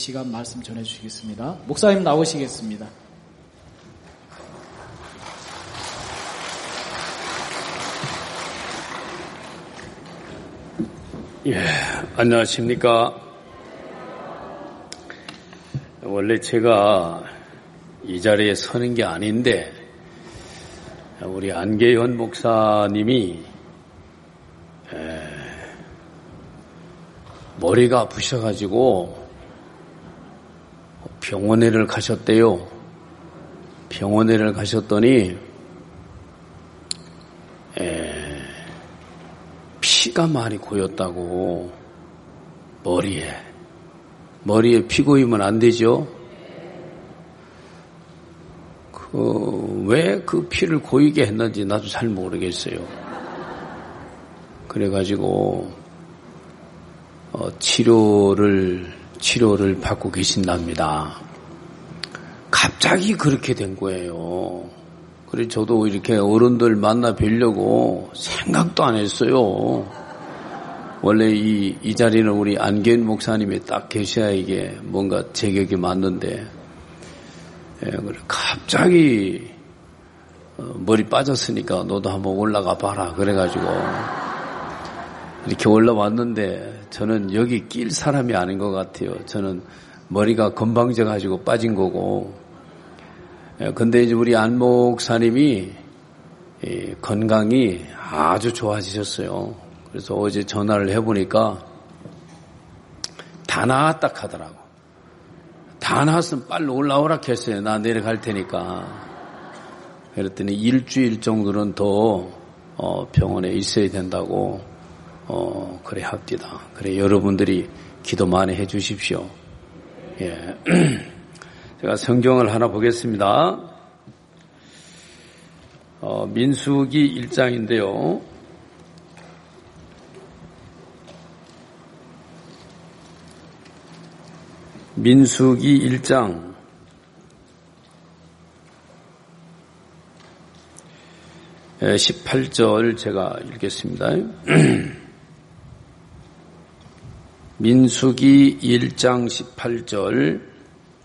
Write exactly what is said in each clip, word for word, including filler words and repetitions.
시간 말씀 전해주시겠습니다. 목사님 나오시겠습니다. 예, 안녕하십니까. 원래 제가 이 자리에 서는 게 아닌데 우리 안계현 목사님이 에, 머리가 아프셔가지고 병원에를 가셨대요. 병원에를 가셨더니 에, 피가 많이 고였다고. 머리에 머리에 피 고이면 안 되죠. 그 왜 그 피를 고이게 했는지 나도 잘 모르겠어요. 그래가지고 어, 치료를 치료를 받고 계신답니다. 갑자기 그렇게 된 거예요. 그래서 저도 이렇게 어른들 만나 뵈려고 생각도 안 했어요. 원래 이, 이 자리는 우리 안계현 목사님이 딱 계셔야 이게 뭔가 제격이 맞는데, 예, 그래 갑자기 어, 머리 빠졌으니까 너도 한번 올라가 봐라. 그래가지고 이렇게 올라왔는데 저는 여기 낄 사람이 아닌 것 같아요. 저는 머리가 건방져가지고 빠진 거고. 근데 이제 우리 안 목사님이 건강이 아주 좋아지셨어요. 그래서 어제 전화를 해보니까 다 나았다 하더라고. 다 나았으면 빨리 올라오라 했어요. 나 내려갈 테니까. 그랬더니 일주일 정도는 더 병원에 있어야 된다고 어 그래 합디다. 그래 여러분들이 기도 많이 해 주십시오. 예. 제가 성경을 하나 보겠습니다. 어, 민수기 일 장인데요. 민수기 일 장 십팔 절 제가 읽겠습니다. 민수기 일 장 십팔 절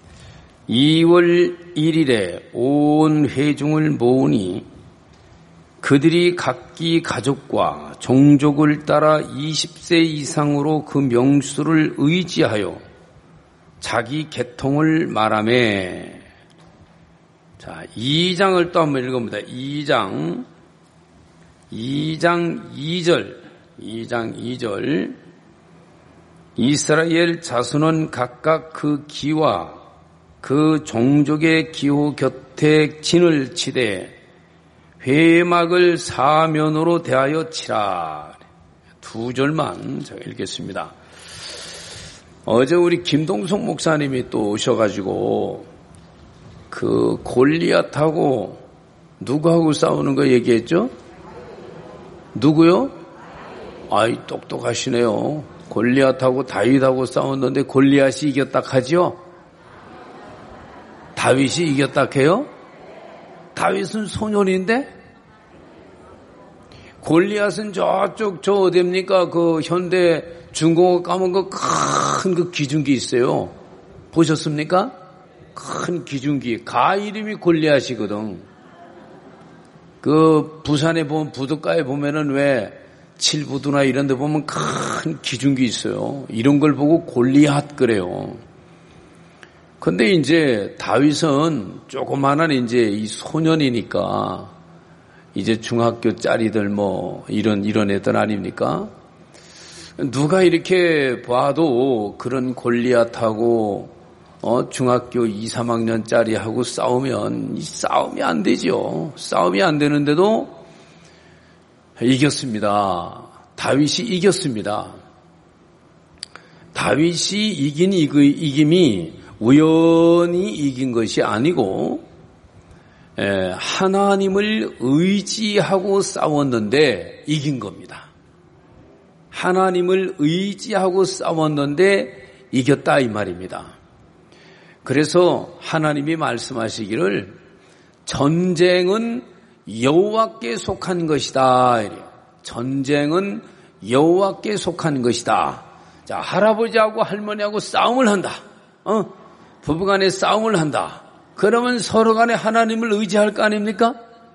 이월 일일에 온 회중을 모으니 그들이 각기 가족과 종족을 따라 이십 세 이상으로 그 명수를 의지하여 자기 계통을 말하매. 자, 이 장을 또 한번 읽어봅니다. 이 장, 이 장 이 절, 이 장 이 절. 이스라엘 자손은 각각 그 기와 그 종족의 기호 곁에 진을 치되 회막을 사면으로 대하여 치라. 두 절만 제가 읽겠습니다. 어제 우리 김동석 목사님이 또 오셔가지고 그 골리앗하고 누구하고 싸우는 거 얘기했죠? 누구요? 아이 똑똑하시네요. 골리앗하고 다윗하고 싸웠는데 골리앗이 이겼다 하죠? 다윗이 이겼다 해요? 다윗은 소년인데? 골리앗은 저쪽 저 어디입니까? 그 현대 중공업 가면 그 큰 그 기중기 있어요. 보셨습니까? 큰 기중기. 가 이름이 골리앗이거든. 그 부산에 보면 부둣가에 보면은 왜 칠부두나 이런 데 보면 큰 기중기 있어요. 이런 걸 보고 골리앗 그래요. 근데 이제 다윗은 조그마한 이제 이 소년이니까 이제 중학교 짜리들 뭐 이런 이런 애들 아닙니까? 누가 이렇게 봐도 그런 골리앗하고 어 중학교 이, 삼 학년짜리하고 싸우면 이 싸움이 안 되죠. 싸움이 안 되는데도 이겼습니다. 다윗이 이겼습니다. 다윗이 이긴 이김이 우연히 이긴 것이 아니고 하나님을 의지하고 싸웠는데 이긴 겁니다. 하나님을 의지하고 싸웠는데 이겼다 이 말입니다. 그래서 하나님이 말씀하시기를 전쟁은 여호와께 속한 것이다. 전쟁은 여호와께 속한 것이다. 자, 할아버지하고 할머니하고 싸움을 한다. 어? 부부간에 싸움을 한다. 그러면 서로 간에 하나님을 의지할 거 아닙니까?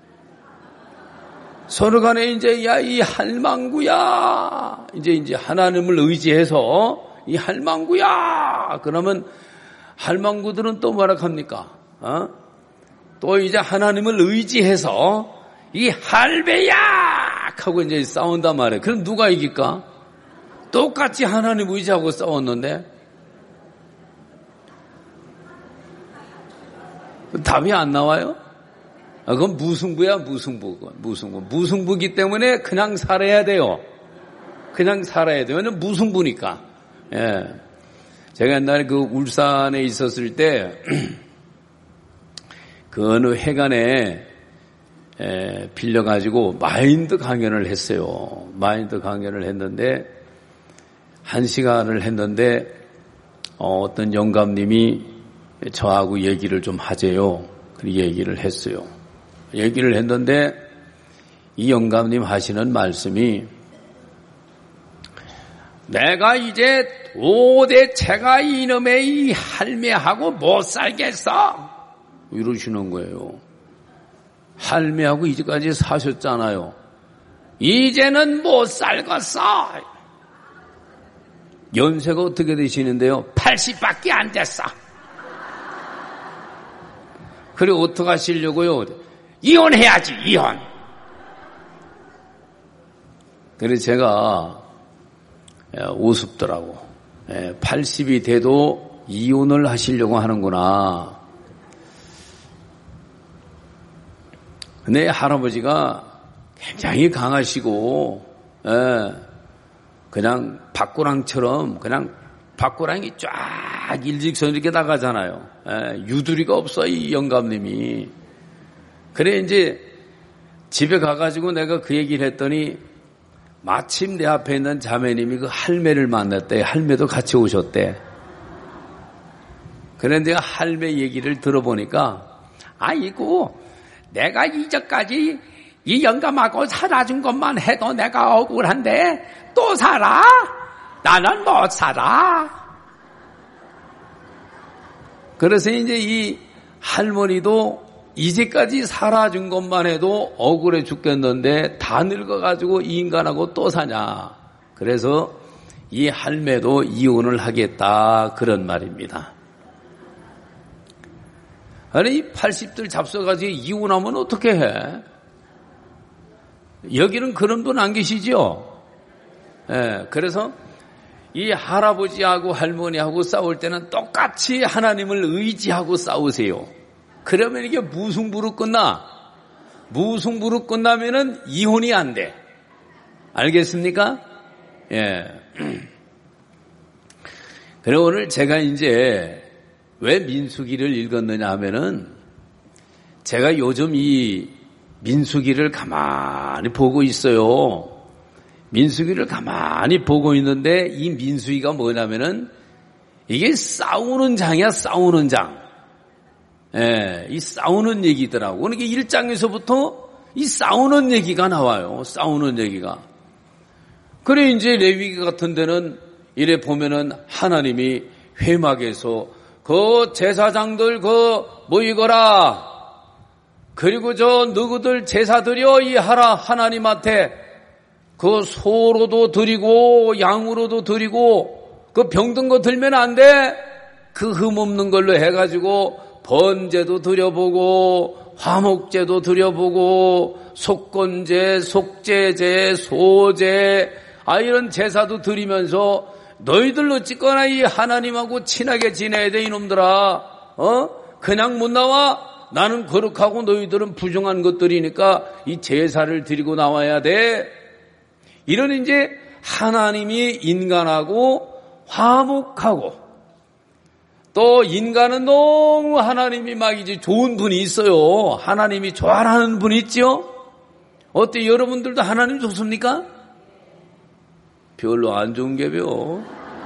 서로 간에 이제, 야, 이 할망구야. 이제, 이제 하나님을 의지해서, 이 할망구야. 그러면 할망구들은 또 뭐라 합니까? 어? 또 이제 하나님을 의지해서, 이 할배야! 하고 이제 싸운단 말이에요. 그럼 누가 이길까? 똑같이 하나님 의지하고 싸웠는데, 답이 안 나와요? 아, 그건 무승부야, 무승부. 무승부. 무승부기 때문에 그냥 살아야 돼요. 그냥 살아야 돼요. 왜냐면 무승부니까. 예. 제가 옛날에 그 울산에 있었을 때, 그 어느 회관에, 에, 빌려가지고 마인드 강연을 했어요. 마인드 강연을 했는데, 한 시간을 했는데, 어, 어떤 영감님이 저하고 얘기를 좀 하재요. 그 얘기를 했어요. 얘기를 했는데 이 영감님 하시는 말씀이 내가 이제 도대체가 이놈의 이 할매하고 못 살겠어 이러시는 거예요. 할매하고 이제까지 사셨잖아요. 이제는 못 살겠어. 연세가 어떻게 되시는데요? 팔십밖에 안 됐어. 그래 어떻게 하시려고요? 이혼해야지, 이혼. 그래서 제가 우습더라고. 팔십이 돼도 이혼을 하시려고 하는구나. 근데 할아버지가 굉장히 강하시고 그냥 박구랑처럼 그냥 박구랑이 쫙 일직선 이렇게 나가잖아요. 유두리가 없어 이 영감님이. 그래 이제 집에 가가지고 내가 그 얘기를 했더니 마침 내 앞에 있는 자매님이 그 할매를 만났대. 할매도 같이 오셨대. 그래 내가 할매 얘기를 들어보니까 아이고 내가 이제까지 이 영감하고 살아준 것만 해도 내가 억울한데 또 살아? 나는 못 살아. 그래서 이제 이 할머니도 이제까지 살아준 것만 해도 억울해 죽겠는데 다 늙어가지고 이 인간하고 또 사냐. 그래서 이 할매도 이혼을 하겠다 그런 말입니다. 아니 팔십들 잡숴가지고 이혼하면 어떻게 해? 여기는 그런 분 안 계시죠? 예, 그래서 이 할아버지하고 할머니하고 싸울 때는 똑같이 하나님을 의지하고 싸우세요. 그러면 이게 무승부로 끝나. 무승부로 끝나면은 이혼이 안 돼. 알겠습니까? 예. 그래 오늘 제가 이제 왜 민수기를 읽었느냐 하면은 제가 요즘 이 민수기를 가만히 보고 있어요. 민수기를 가만히 보고 있는데 이 민수기가 뭐냐면은 이게 싸우는 장이야, 싸우는 장. 예, 이 싸우는 얘기더라고. 그러니까 일 장에서부터 이 싸우는 얘기가 나와요. 싸우는 얘기가. 그래 이제 레위기 같은 데는 이래 보면은 하나님이 회막에서 그 제사장들 그 모이거라. 그리고 저 너희들 제사 드려 이 하라 하나님한테 그 소로도 드리고 양으로도 드리고 그 병든 거 들면 안 돼. 그 흠없는 걸로 해가지고 번제도 드려보고 화목제도 드려보고 속건제, 속제제, 소제 아 이런 제사도 드리면서 너희들 어찌거나 이 하나님하고 친하게 지내야 돼 이놈들아. 어? 그냥 못 나와? 나는 거룩하고 너희들은 부정한 것들이니까 이 제사를 드리고 나와야 돼. 이런 이제 하나님이 인간하고 화목하고 또 인간은 너무 하나님이 막 이제 좋은 분이 있어요. 하나님이 좋아하는 분이 있죠? 어때 여러분들도 하나님 좋습니까? 별로 안 좋은 게요.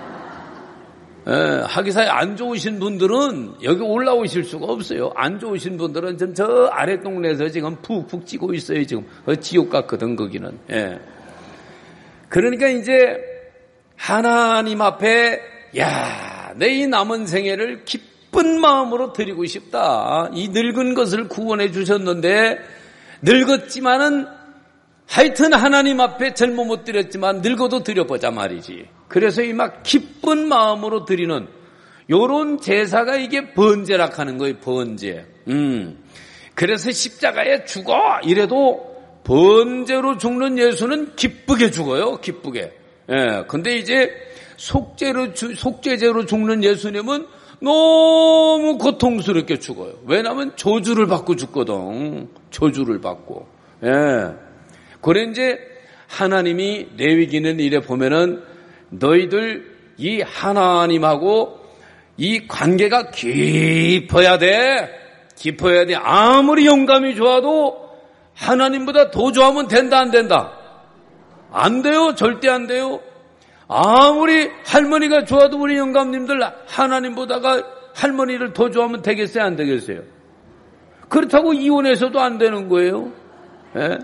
예, 하기사에 안 좋으신 분들은 여기 올라오실 수가 없어요. 안 좋으신 분들은 지금 저 아래 동네에서 지금 푹푹 찌고 있어요. 지금 어, 지옥 같거든 거기는. 예. 그러니까 이제 하나님 앞에 야 내 이 남은 생애를 기쁜 마음으로 드리고 싶다. 이 늙은 것을 구원해 주셨는데 늙었지만은 하여튼 하나님 앞에 젊어 못 드렸지만 늙어도 드려보자 말이지. 그래서 이 막 기쁜 마음으로 드리는 요런 제사가 이게 번제라 하는 거예요. 번제. 음. 그래서 십자가에 죽어 이래도 번제로 죽는 예수는 기쁘게 죽어요. 기쁘게. 예. 근데 이제 속죄로 속죄제로 죽는 예수님은 너무 고통스럽게 죽어요. 왜냐하면 저주를 받고 죽거든. 저주를 받고. 예. 그래 이제 하나님이 레위기는 이래 보면은 너희들 이 하나님하고 이 관계가 깊어야 돼. 깊어야 돼. 아무리 영감이 좋아도 하나님보다 더 좋아하면 된다 안 된다? 안 돼요. 절대 안 돼요. 아무리 할머니가 좋아도 우리 영감님들 하나님보다가 할머니를 더 좋아하면 되겠어요? 안 되겠어요? 그렇다고 이혼해서도 안 되는 거예요. 예?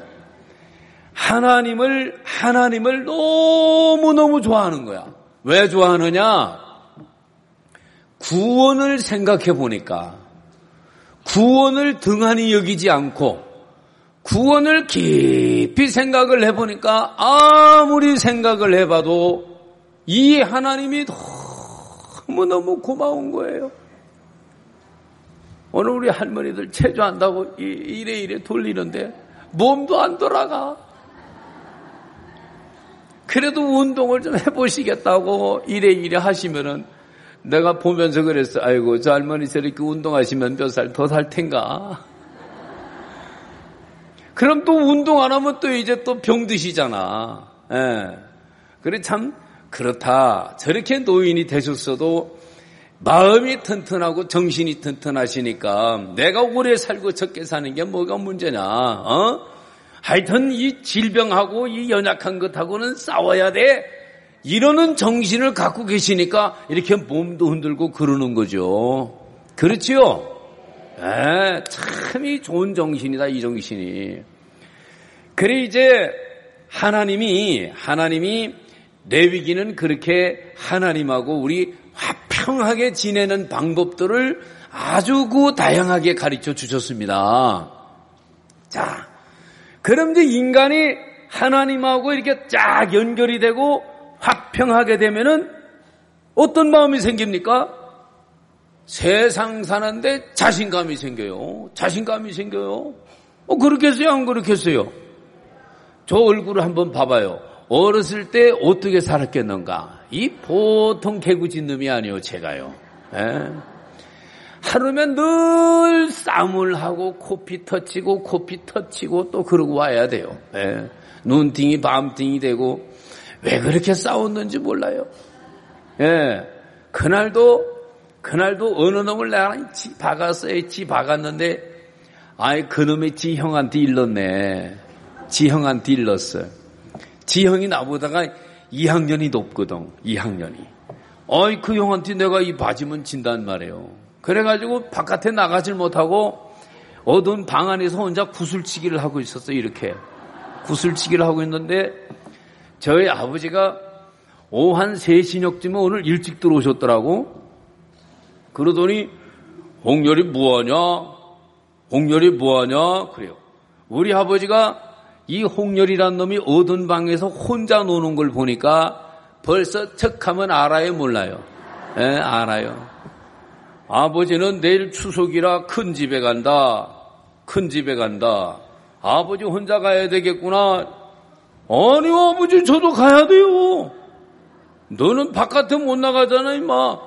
하나님을 하나님을 너무너무 좋아하는 거야. 왜 좋아하느냐? 구원을 생각해 보니까 구원을 등한히 여기지 않고 구원을 깊이 생각을 해보니까 아무리 생각을 해봐도 이 하나님이 너무너무 고마운 거예요. 오늘 우리 할머니들 체조한다고 이래 이래 돌리는데 몸도 안 돌아가. 그래도 운동을 좀 해보시겠다고 이래 이래 하시면은 내가 보면서 그랬어. 아이고 저 할머니 저렇게 운동하시면 몇 살 더 살 텐가. 그럼 또 운동 안 하면 또 이제 또 병드시잖아. 예. 그래 참 그렇다. 저렇게 노인이 되셨어도 마음이 튼튼하고 정신이 튼튼하시니까 내가 오래 살고 적게 사는 게 뭐가 문제냐. 어? 하여튼 이 질병하고 이 연약한 것하고는 싸워야 돼. 이러는 정신을 갖고 계시니까 이렇게 몸도 흔들고 그러는 거죠. 그렇지요? 예, 참이 좋은 정신이다, 이 정신이. 그래, 이제, 하나님이, 하나님이, 레위기는 그렇게 하나님하고 우리 화평하게 지내는 방법들을 아주 그 다양하게 가르쳐 주셨습니다. 자, 그럼 이제 인간이 하나님하고 이렇게 쫙 연결이 되고 화평하게 되면은 어떤 마음이 생깁니까? 세상 사는데 자신감이 생겨요. 자신감이 생겨요. 어, 그렇겠어요? 안 그렇겠어요? 저 얼굴을 한번 봐봐요. 어렸을 때 어떻게 살았겠는가? 이 보통 개구진 놈이 아니에요, 제가요. 에? 하루면 늘 싸움을 하고 코피 터치고 코피 터치고 또 그러고 와야 돼요. 에? 눈팅이 밤팅이 되고 왜 그렇게 싸웠는지 몰라요. 예, 그날도 그날도 어느 놈을 내가 지 박았어요. 지 박았는데 아이 그놈이 지 형한테 일렀네. 지 형한테 일렀어요. 지 형이 나보다가 이 학년이 높거든. 이 학년이. 어이 그 형한테 내가 이 맞으면 진단 말이에요. 그래가지고 바깥에 나가질 못하고 어두운 방 안에서 혼자 구슬치기를 하고 있었어요. 이렇게 구슬치기를 하고 있는데 저희 아버지가 오후 한 세 시녁쯤에 오늘 일찍 들어오셨더라고. 그러더니 홍렬이 뭐하냐? 홍렬이 뭐하냐? 그래요. 우리 아버지가 이 홍렬이란 놈이 어두운 방에서 혼자 노는 걸 보니까 벌써 척하면 알아요, 몰라요? 예, 네, 알아요. 아버지는 내일 추석이라 큰 집에 간다. 큰 집에 간다. 아버지 혼자 가야 되겠구나. 아니 아버지 저도 가야 돼요. 너는 바깥에 못 나가잖아 임마.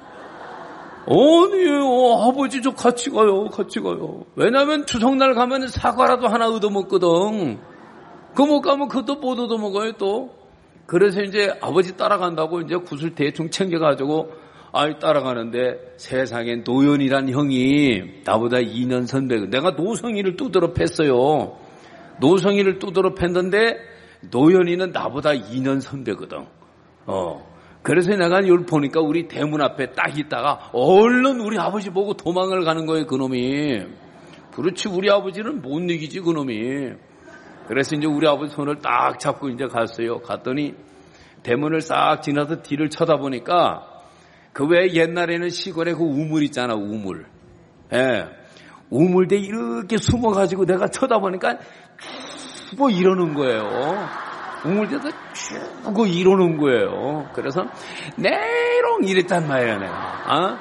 아니에요. 아버지 저 같이 가요. 같이 가요. 왜냐하면 추석날 가면 사과라도 하나 얻어먹거든. 그거 못 가면 그것도 못 얻어먹어요 또. 그래서 이제 아버지 따라간다고 이제 구슬 대충 챙겨가지고 아이 따라가는데 세상에 노연이란 형이 나보다 이 년 선배. 내가 노성이를 두드러 팼어요. 노성이를 두드러 팼는데 노연이는 나보다 이 년 선배거든. 어. 그래서 내가 이걸 보니까 우리 대문 앞에 딱 있다가 얼른 우리 아버지 보고 도망을 가는 거예요, 그놈이. 그렇지, 우리 아버지는 못 이기지, 그놈이. 그래서 이제 우리 아버지 손을 딱 잡고 이제 갔어요. 갔더니 대문을 싹 지나서 뒤를 쳐다보니까 그 왜 옛날에는 시골에 그 우물 있잖아, 우물. 예. 우물대 이렇게 숨어가지고 내가 쳐다보니까 뭐 이러는 거예요. 우물대도 쭉 이러는 거예요. 그래서 내롱 이랬단 말이에요, 내가. 어?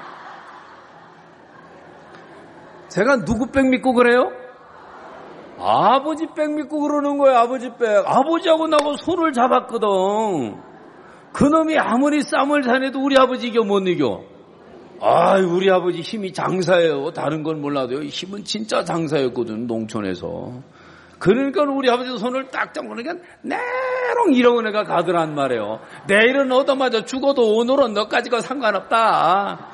제가 누구 백 믿고 그래요? 아버지 백 믿고 그러는 거예요, 아버지 백. 아버지하고 나하고 손을 잡았거든. 그놈이 아무리 쌈을 사내도 우리 아버지 이겨 못 이겨. 아, 우리 아버지 힘이 장사예요. 다른 건 몰라도요. 힘은 진짜 장사였거든, 농촌에서. 그러니까 우리 아버지 손을 딱 잡으니까 내롱 이러고 내가 가더란 말이에요. 내일은 얻어맞아 죽어도 오늘은 너까지가 상관없다.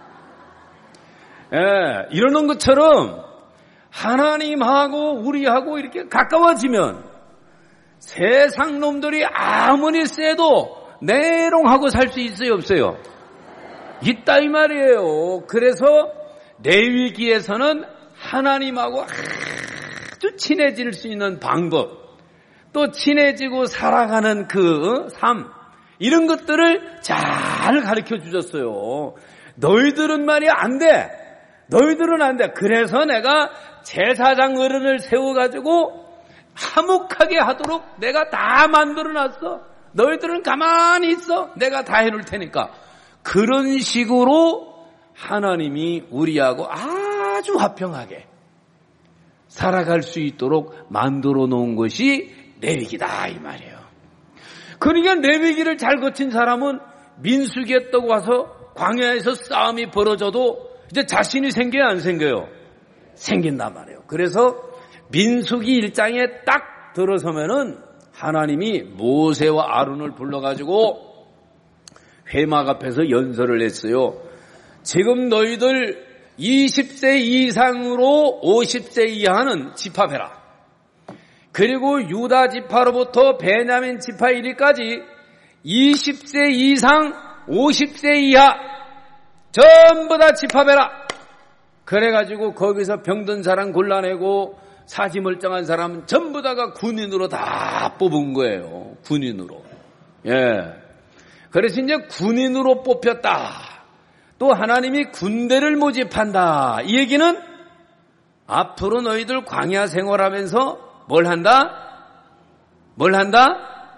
예, 이러는 것처럼 하나님하고 우리하고 이렇게 가까워지면 세상 놈들이 아무리 세도 내롱하고 살 수 있어요, 없어요? 있다 이 말이에요. 그래서 레위기에서는 하나님하고 아주 친해질 수 있는 방법, 또 친해지고 살아가는 그 삶, 이런 것들을 잘 가르쳐 주셨어요. 너희들은 말이야 안 돼. 너희들은 안 돼. 그래서 내가 제사장 어른을 세워가지고 화목하게 하도록 내가 다 만들어놨어. 너희들은 가만히 있어. 내가 다 해놓을 테니까. 그런 식으로 하나님이 우리하고 아주 화평하게 살아갈 수 있도록 만들어 놓은 것이 레위기다 이 말이에요. 그러니까 레위기를 잘 거친 사람은 민수기에 떠고 와서 광야에서 싸움이 벌어져도 이제 자신이 생겨요, 안 생겨요? 생긴단 말이에요. 그래서 민수기 일 장에 딱 들어서면은 하나님이 모세와 아론을 불러가지고 회막 앞에서 연설을 했어요. 지금 너희들 이십 세 이상으로 오십 세 이하는 집합해라. 그리고 유다 지파로부터 베냐민 지파 이르기까지 이십 세 이상 오십 세 이하 전부 다 집합해라. 그래가지고 거기서 병든 사람 골라내고 사지멀쩡한 사람 전부 다가 군인으로 다 뽑은 거예요. 군인으로. 예. 그래서 이제 군인으로 뽑혔다. 또 하나님이 군대를 모집한다. 이 얘기는 앞으로 너희들 광야 생활하면서 뭘 한다? 뭘 한다?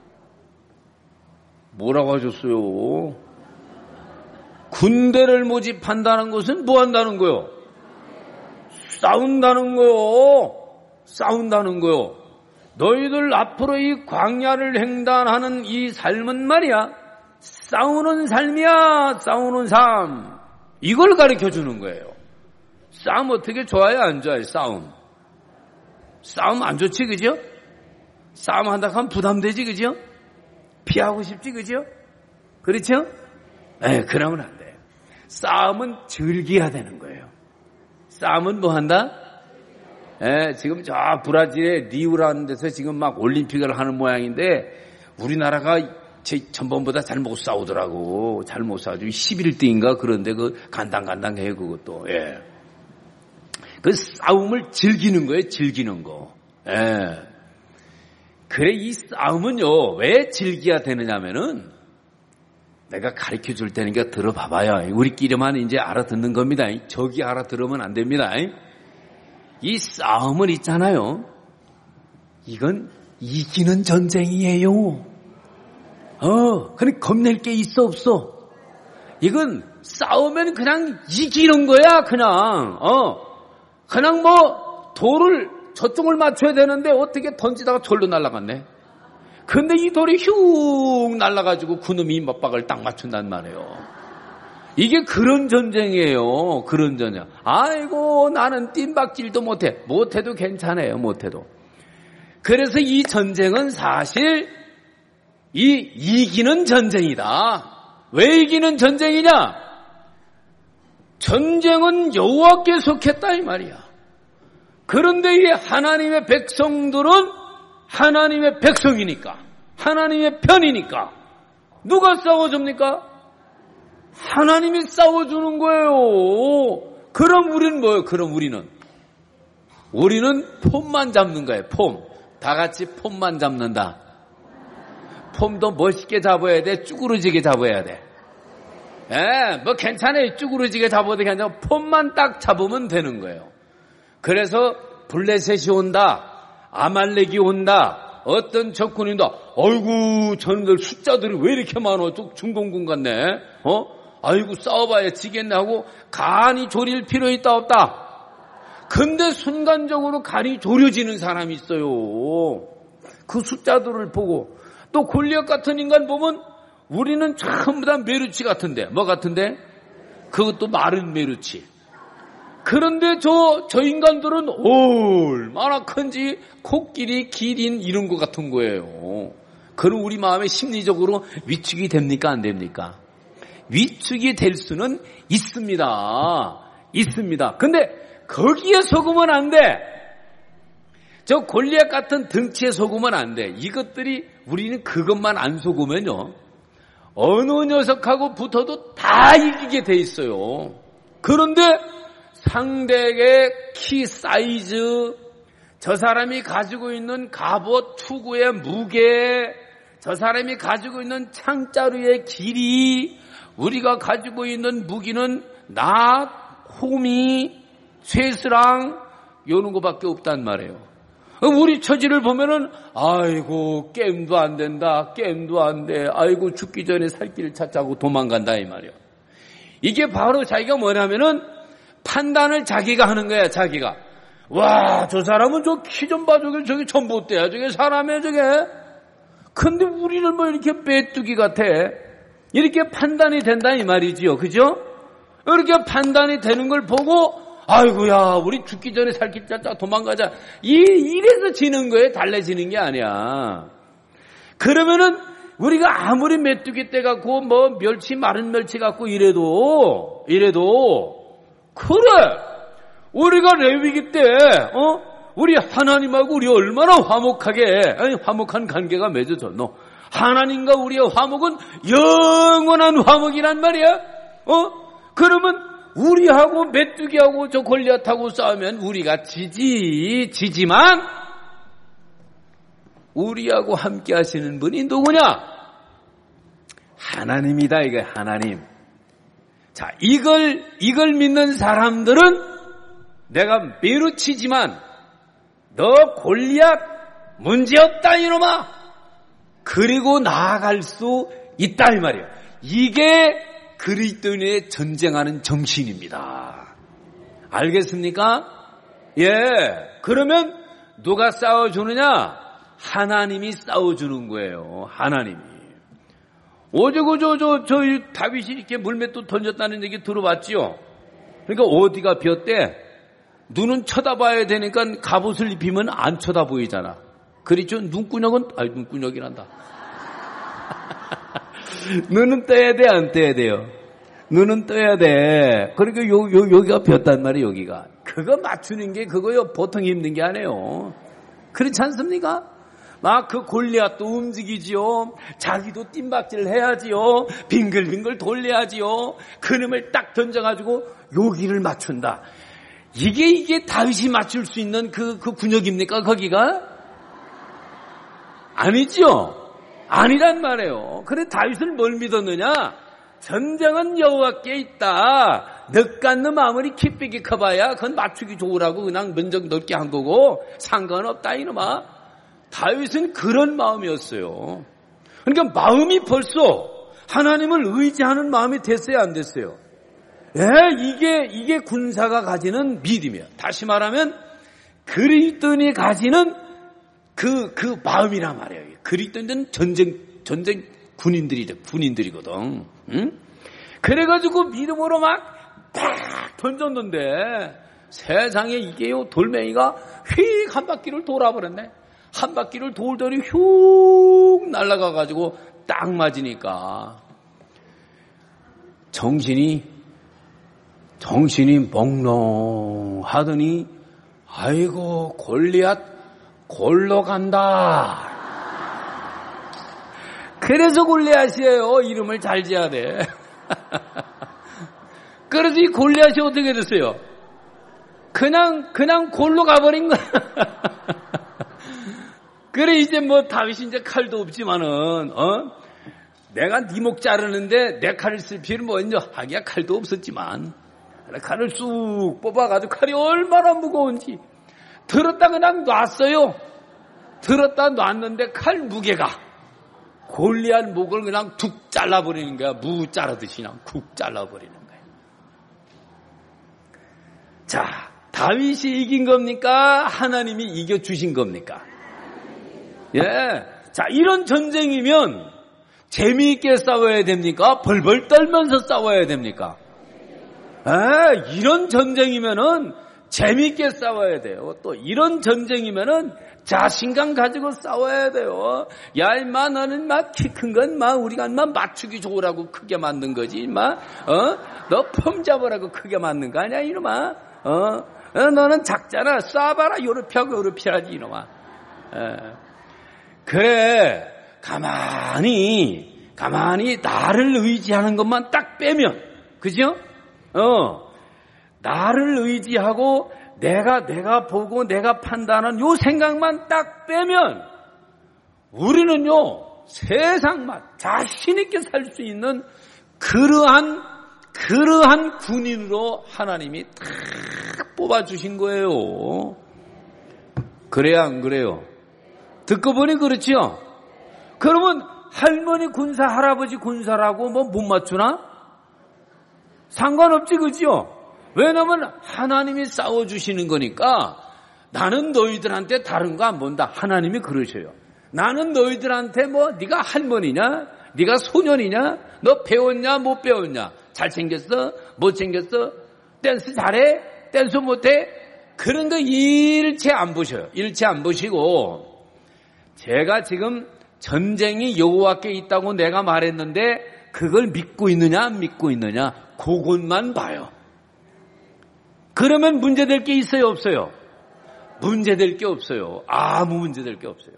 뭐라고 하셨어요? 군대를 모집한다는 것은 뭐 한다는 거요? 싸운다는 거요. 싸운다는 거요. 너희들 앞으로 이 광야를 횡단하는 이 삶은 말이야. 싸우는 삶이야. 싸우는 삶. 이걸 가르쳐주는 거예요. 싸움 어떻게 좋아요? 안 좋아요? 싸움. 싸움 안 좋지, 그죠? 싸움 한다 하면 부담되지, 그죠? 피하고 싶지, 그죠? 그렇죠? 에, 그러면 안 돼요. 싸움은 즐겨야 되는 거예요. 싸움은 뭐 한다? 에, 지금 저 브라질의 리우라는 데서 지금 막 올림픽을 하는 모양인데 우리나라가 제 전번보다 잘 못 싸우더라고. 잘 못 싸우죠. 십일 등인가 그런데 그 간당간당해요, 그것도. 예. 그 싸움을 즐기는 거예요, 즐기는 거. 예. 그래, 이 싸움은요, 왜 즐겨야 되느냐면은 내가 가르쳐 줄 테니까 들어봐봐요. 우리끼리만 이제 알아듣는 겁니다. 저기 알아들으면 안 됩니다. 이 싸움은 있잖아요. 이건 이기는 전쟁이에요. 어, 그래 겁낼 게 있어 없어? 이건 싸우면 그냥 이기는 거야, 그냥. 어, 그냥 뭐 돌을 저쪽을 맞춰야 되는데 어떻게 던지다가 절로 날아갔네. 근데 이 돌이 흉 날아가지고 그놈이 맞박을 딱 맞춘단 말이에요. 이게 그런 전쟁이에요. 그런 전쟁. 아이고 나는 뜀박질도 못해. 못해도 괜찮아요. 못해도. 그래서 이 전쟁은 사실 이 이기는 전쟁이다. 왜 이기는 전쟁이냐? 전쟁은 여호와께 속했다 이 말이야. 그런데 이 하나님의 백성들은 하나님의 백성이니까, 하나님의 편이니까 누가 싸워줍니까? 하나님이 싸워주는 거예요. 그럼 우리는 뭐예요? 그럼 우리는 우리는 폼만 잡는 거예요. 폼. 다 같이 폼만 잡는다. 폼도 멋있게 잡아야 돼. 쭈그러지게 잡아야 돼. 예, 뭐 괜찮아요. 쭈그러지게 잡아도 괜찮아. 폼만 딱 잡으면 되는 거예요. 그래서 블레셋이 온다, 아말렉이 온다, 어떤 적군이 온다. 아이고, 저놈들 숫자들이 왜 이렇게 많어? 좀 중공군 같네. 어? 아이고, 싸워봐야 지겠네 하고 간이 졸일 필요 있다 없다? 근데 순간적으로 간이 졸여지는 사람이 있어요. 그 숫자들을 보고. 또 골리앗 같은 인간 보면 우리는 전부 다 메루치 같은데. 뭐 같은데? 그것도 마른 메루치. 그런데 저, 저 인간들은 얼마나 큰지 코끼리, 기린 이런 것 같은 거예요. 그럼 우리 마음에 심리적으로 위축이 됩니까? 안 됩니까? 위축이 될 수는 있습니다. 있습니다. 근데 거기에 속으면 안 돼. 저 골리앗 같은 덩치에 속으면 안 돼. 이것들이 우리는 그것만 안 속으면요. 어느 녀석하고 붙어도 다 이기게 돼 있어요. 그런데 상대의 키 사이즈, 저 사람이 가지고 있는 갑옷 투구의 무게, 저 사람이 가지고 있는 창자루의 길이, 우리가 가지고 있는 무기는 낫, 호미, 쇠스랑 요런 거밖에 없단 말이에요. 우리 처지를 보면은 아이고 게임도 안 된다, 게임도 안 돼, 아이고 죽기 전에 살 길을 찾자고 도망간다 이 말이에요. 이게 바로 자기가 뭐냐면은 판단을 자기가 하는 거야. 자기가 와, 저 사람은 저 키 좀 봐, 저게 저게 전봇대야, 저게 사람이야 저게. 근데 우리는 뭐 이렇게 빼뚜기 같아. 이렇게 판단이 된다 이 말이지요. 그죠? 이렇게 판단이 되는 걸 보고 아이고야, 우리 죽기 전에 살 길 찾자, 도망가자. 이, 이래서 지는 거예요. 달래지는 게 아니야. 그러면은 우리가 아무리 메뚜기 떼 갖고 뭐 멸치, 마른 멸치 갖고 이래도 이래도 그래, 우리가 레위기 때 어 우리 하나님하고 우리 얼마나 화목하게, 아니 화목한 관계가 맺어졌노. 하나님과 우리의 화목은 영원한 화목이란 말이야. 어 그러면 우리하고 메뚜기하고 저 골리앗하고 싸우면 우리가 지지, 지지만 우리하고 함께 하시는 분이 누구냐? 하나님이다, 이게 하나님. 자, 이걸, 이걸 믿는 사람들은 내가 메루치지만 너 골리앗 문제없다 이놈아. 그리고 나아갈 수 있다 이 말이에요. 이게 그리스도인의 전쟁하는 정신입니다. 알겠습니까? 예. 그러면 누가 싸워주느냐? 하나님이 싸워주는 거예요. 하나님이. 어제 그 저 저 저 다윗이 이렇게 물맷도 던졌다는 얘기 들어봤지요? 그러니까 어디가 비었대? 눈은 쳐다봐야 되니까 갑옷을 입히면 안 쳐다 보이잖아. 그렇죠? 눈구녕은 아이 눈구녕이란다. 눈은 떠야 돼, 안 떠야 돼요? 눈은 떠야 돼. 그러니까 요, 요, 여기가 비었단 말이에요, 여기가. 그거 맞추는 게 그거요, 보통 힘든 게 아니에요. 그렇지 않습니까? 막 그 골리앗도 움직이지요. 자기도 뜀박질 해야지요. 빙글빙글 돌려야지요. 그놈을 딱 던져가지고 여기를 맞춘다. 이게, 이게 다윗이 맞출 수 있는 그, 그 군역입니까, 거기가? 아니죠? 아니란 말이에요. 그래 다윗을 뭘 믿었느냐? 전쟁은 여호와께 있다. 늑간놈 아무리 키빼기 커봐야 그건 맞추기 좋으라고 그냥 면적 넓게 한 거고 상관없다 이놈아. 다윗은 그런 마음이었어요. 그러니까 마음이 벌써 하나님을 의지하는 마음이 됐어요, 안 됐어요? 예, 이게 이게 군사가 가지는 믿음이야. 다시 말하면 그리스도인이 가지는 그, 그 마음이란 말이에요. 그리스도인들은 전쟁, 전쟁 군인들이래, 군인들이거든. 응? 그래가지고 믿음으로 막 딱 던졌는데 세상에 이게요, 돌멩이가 휙 한 바퀴를 돌아버렸네. 한 바퀴를 돌더니 휙 날아가가지고 딱 맞으니까 정신이, 정신이 멍롱하더니 아이고, 골리앗 골로 간다. 그래서 골리앗이에요. 이름을 잘 지어야 돼. 그래서 이 골리앗이 어떻게 됐어요? 그냥 그냥 골로 가버린 거야. 그래 이제 뭐 다윗이 이제 칼도 없지만은 어 내가 네 목 자르는데 내 칼을 쓸 필요는 뭐 있냐? 하기야 칼도 없었지만 칼을 쑥 뽑아가지고 칼이 얼마나 무거운지 들었다 그냥 놨어요. 들었다 놨는데 칼 무게가 골리앗 목을 그냥 툭 잘라버리는 거야. 무 자르듯이 그냥 쿡 잘라버리는 거야. 자, 다윗이 이긴 겁니까? 하나님이 이겨주신 겁니까? 예. 자, 이런 전쟁이면 재미있게 싸워야 됩니까? 벌벌 떨면서 싸워야 됩니까? 에, 이런 전쟁이면은 재미있게 싸워야 돼요. 또 이런 전쟁이면은 자신감 가지고 싸워야 돼요. 야, 임마, 너는 막 키 큰 건 막 우리가 막 맞추기 좋으라고 크게 만든 거지, 임마. 어? 너 폼 잡으라고 크게 만든 거 아니야, 이놈아? 어? 어? 너는 작잖아. 쏴봐라. 요렇게 하고 요렇게 하지, 이놈아. 에. 그래. 가만히, 가만히 나를 의지하는 것만 딱 빼면, 그죠? 어, 나를 의지하고 내가, 내가 보고 내가 판단한 요 생각만 딱 빼면 우리는요, 세상만 자신있게 살 수 있는 그러한, 그러한 군인으로 하나님이 탁 뽑아주신 거예요. 그래야 안 그래요? 듣고 보니 그렇지요? 그러면 할머니 군사, 할아버지 군사라고 뭐 못 맞추나? 상관없지, 그죠? 왜냐면 하나님이 싸워주시는 거니까 나는 너희들한테 다른 거 안 본다. 하나님이 그러셔요. 나는 너희들한테 뭐 네가 할머니냐? 네가 소년이냐? 너 배웠냐? 못 배웠냐? 잘생겼어? 못생겼어? 댄스 잘해? 댄스 못해? 그런 거 일체 안 보셔요. 일체 안 보시고 제가 지금 전쟁이 여호와께 있다고 내가 말했는데 그걸 믿고 있느냐 안 믿고 있느냐 그것만 봐요. 그러면 문제될 게 있어요 없어요? 문제될 게 없어요. 아무 문제될 게 없어요.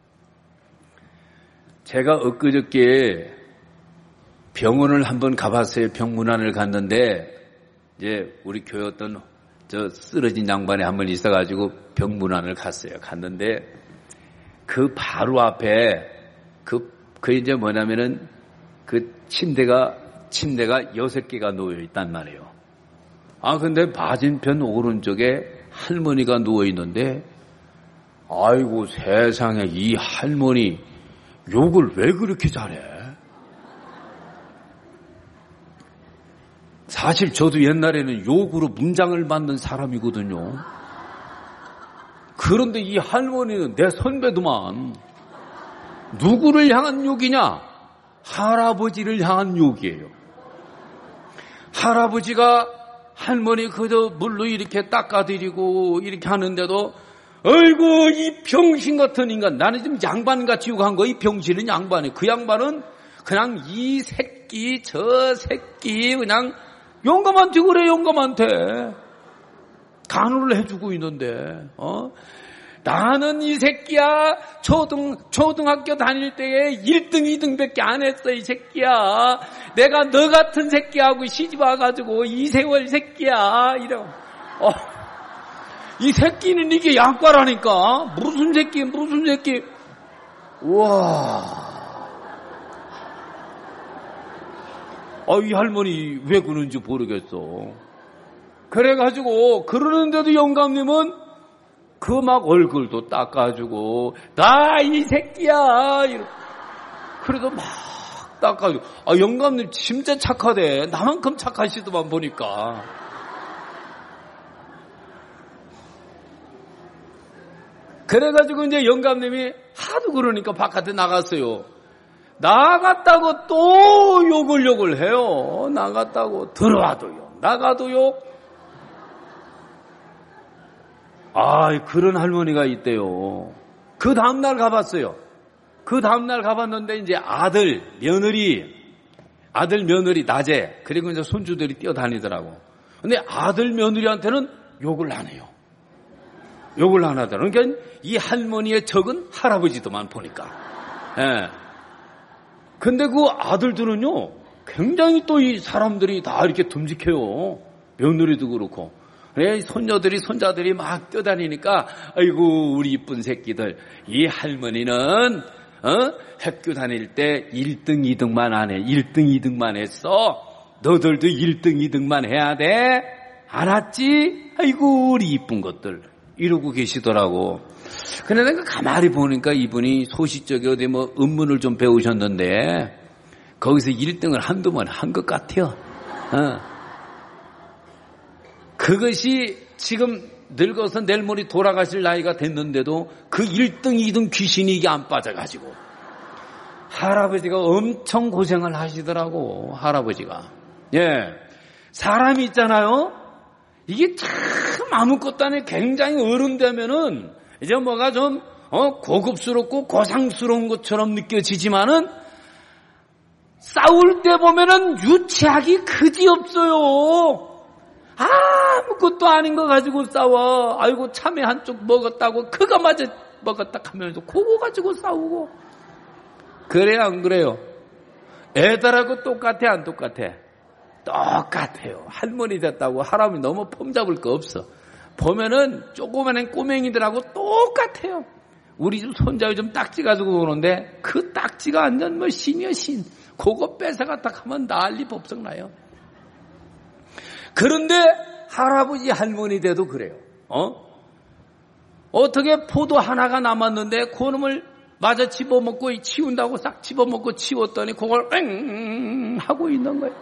제가 엊그저께 병원을 한번 가봤어요. 병문안을 갔는데 이제 우리 교회 어떤 저 쓰러진 양반이 한 번 있어가지고 병문안을 갔어요. 갔는데 그 바로 앞에 그, 그 이제 뭐냐면은 그 침대가, 침대가 여섯 개가 놓여있단 말이에요. 아, 근데 맞은편 오른쪽에 할머니가 누워있는데, 아이고 세상에 이 할머니 욕을 왜 그렇게 잘해? 사실 저도 옛날에는 욕으로 문장을 만든 사람이거든요. 그런데 이 할머니는 내 선배도만 누구를 향한 욕이냐? 할아버지를 향한 욕이에요. 할아버지가 할머니 그저 물로 이렇게 닦아드리고 이렇게 하는데도 어이구 이 병신 같은 인간, 나는 지금 양반같이 욕한 거, 이 병신은 양반이, 그 양반은 그냥 이 새끼 저 새끼 그냥 용감한테 그래 용감한테 간호를 해주고 있는데 어? 나는 이 새끼야 초등, 초등학교 다닐 때에 일 등, 이 등밖에 안 했어 이 새끼야. 내가 너 같은 새끼하고 시집 와가지고 이세월 새끼야 이러. 어, 이 새끼는 이게 양과라니까. 무슨 새끼 무슨 새끼. 우와. 아, 이 할머니 왜 그런지 모르겠어. 그래가지고 그러는데도 영감님은 그 막 얼굴도 닦아주고 나 이 새끼야 이러. 그래도 막 닦아주고. 아, 영감님 진짜 착하대. 나만큼 착하시더만 보니까. 그래가지고 이제 영감님이 하도 그러니까 바깥에 나갔어요. 나갔다고 또 욕을 욕을 해요. 나갔다고 들어와도 욕, 나가도 욕. 아, 그런 할머니가 있대요. 그 다음날 가봤어요. 그 다음날 가봤는데 이제 아들, 며느리, 아들, 며느리 낮에, 그리고 이제 손주들이 뛰어다니더라고. 근데 아들, 며느리한테는 욕을 안 해요. 욕을 안 하더라고. 그러니까 이 할머니의 적은 할아버지도만 보니까. 예. 근데 그 아들들은요, 굉장히 또 이 사람들이 다 이렇게 듬직해요. 며느리도 그렇고. 그래, 손녀들이, 손자들이 막 뛰어다니니까, 아이고, 우리 이쁜 새끼들. 이 할머니는, 어? 학교 다닐 때 일 등, 이 등만 안 해. 일 등, 이 등만 했어. 너들도 일 등, 이 등만 해야 돼. 알았지? 아이고 우리 이쁜 것들 이러고 계시더라고. 근데 내가 가만히 보니까 이분이 소시적이 어디 뭐 음문을 좀 배우셨는데 거기서 일 등을 한두 번 한 것 같아요. 어. 그것이 지금 늙어서 내일 모레 돌아가실 나이가 됐는데도 그 일 등, 이 등 귀신이 이게 안 빠져가지고 할아버지가 엄청 고생을 하시더라고. 할아버지가. 예, 사람이 있잖아요. 이게 참 아무것도 안 해. 굉장히 어른 되면은 이제 뭐가 좀 어, 고급스럽고 고상스러운 것처럼 느껴지지만은 싸울 때 보면은 유치하기 그지없어요. 아무것도 아닌 거 가지고 싸워. 아이고 참외 한쪽 먹었다고 그거 마저 먹었다 하면서 그거 가지고 싸우고. 그래요 안 그래요? 애들하고 똑같아 안 똑같아? 똑같아요. 할머니 됐다고 할아버지 너무 폼 잡을 거 없어. 보면은 조그마한 꼬맹이들하고 똑같아요. 우리 집 손자 요즘 딱지 가지고 오는데 그 딱지가 완전 뭐 신이야 신. 그거 뺏어갔다 하면 난리 법석 나요. 그런데 할아버지 할머니 돼도 그래요. 어? 어떻게 포도 하나가 남았는데 그놈을 마저 집어먹고 치운다고 싹 집어먹고 치웠더니 그걸 엥 하고 있는 거예요.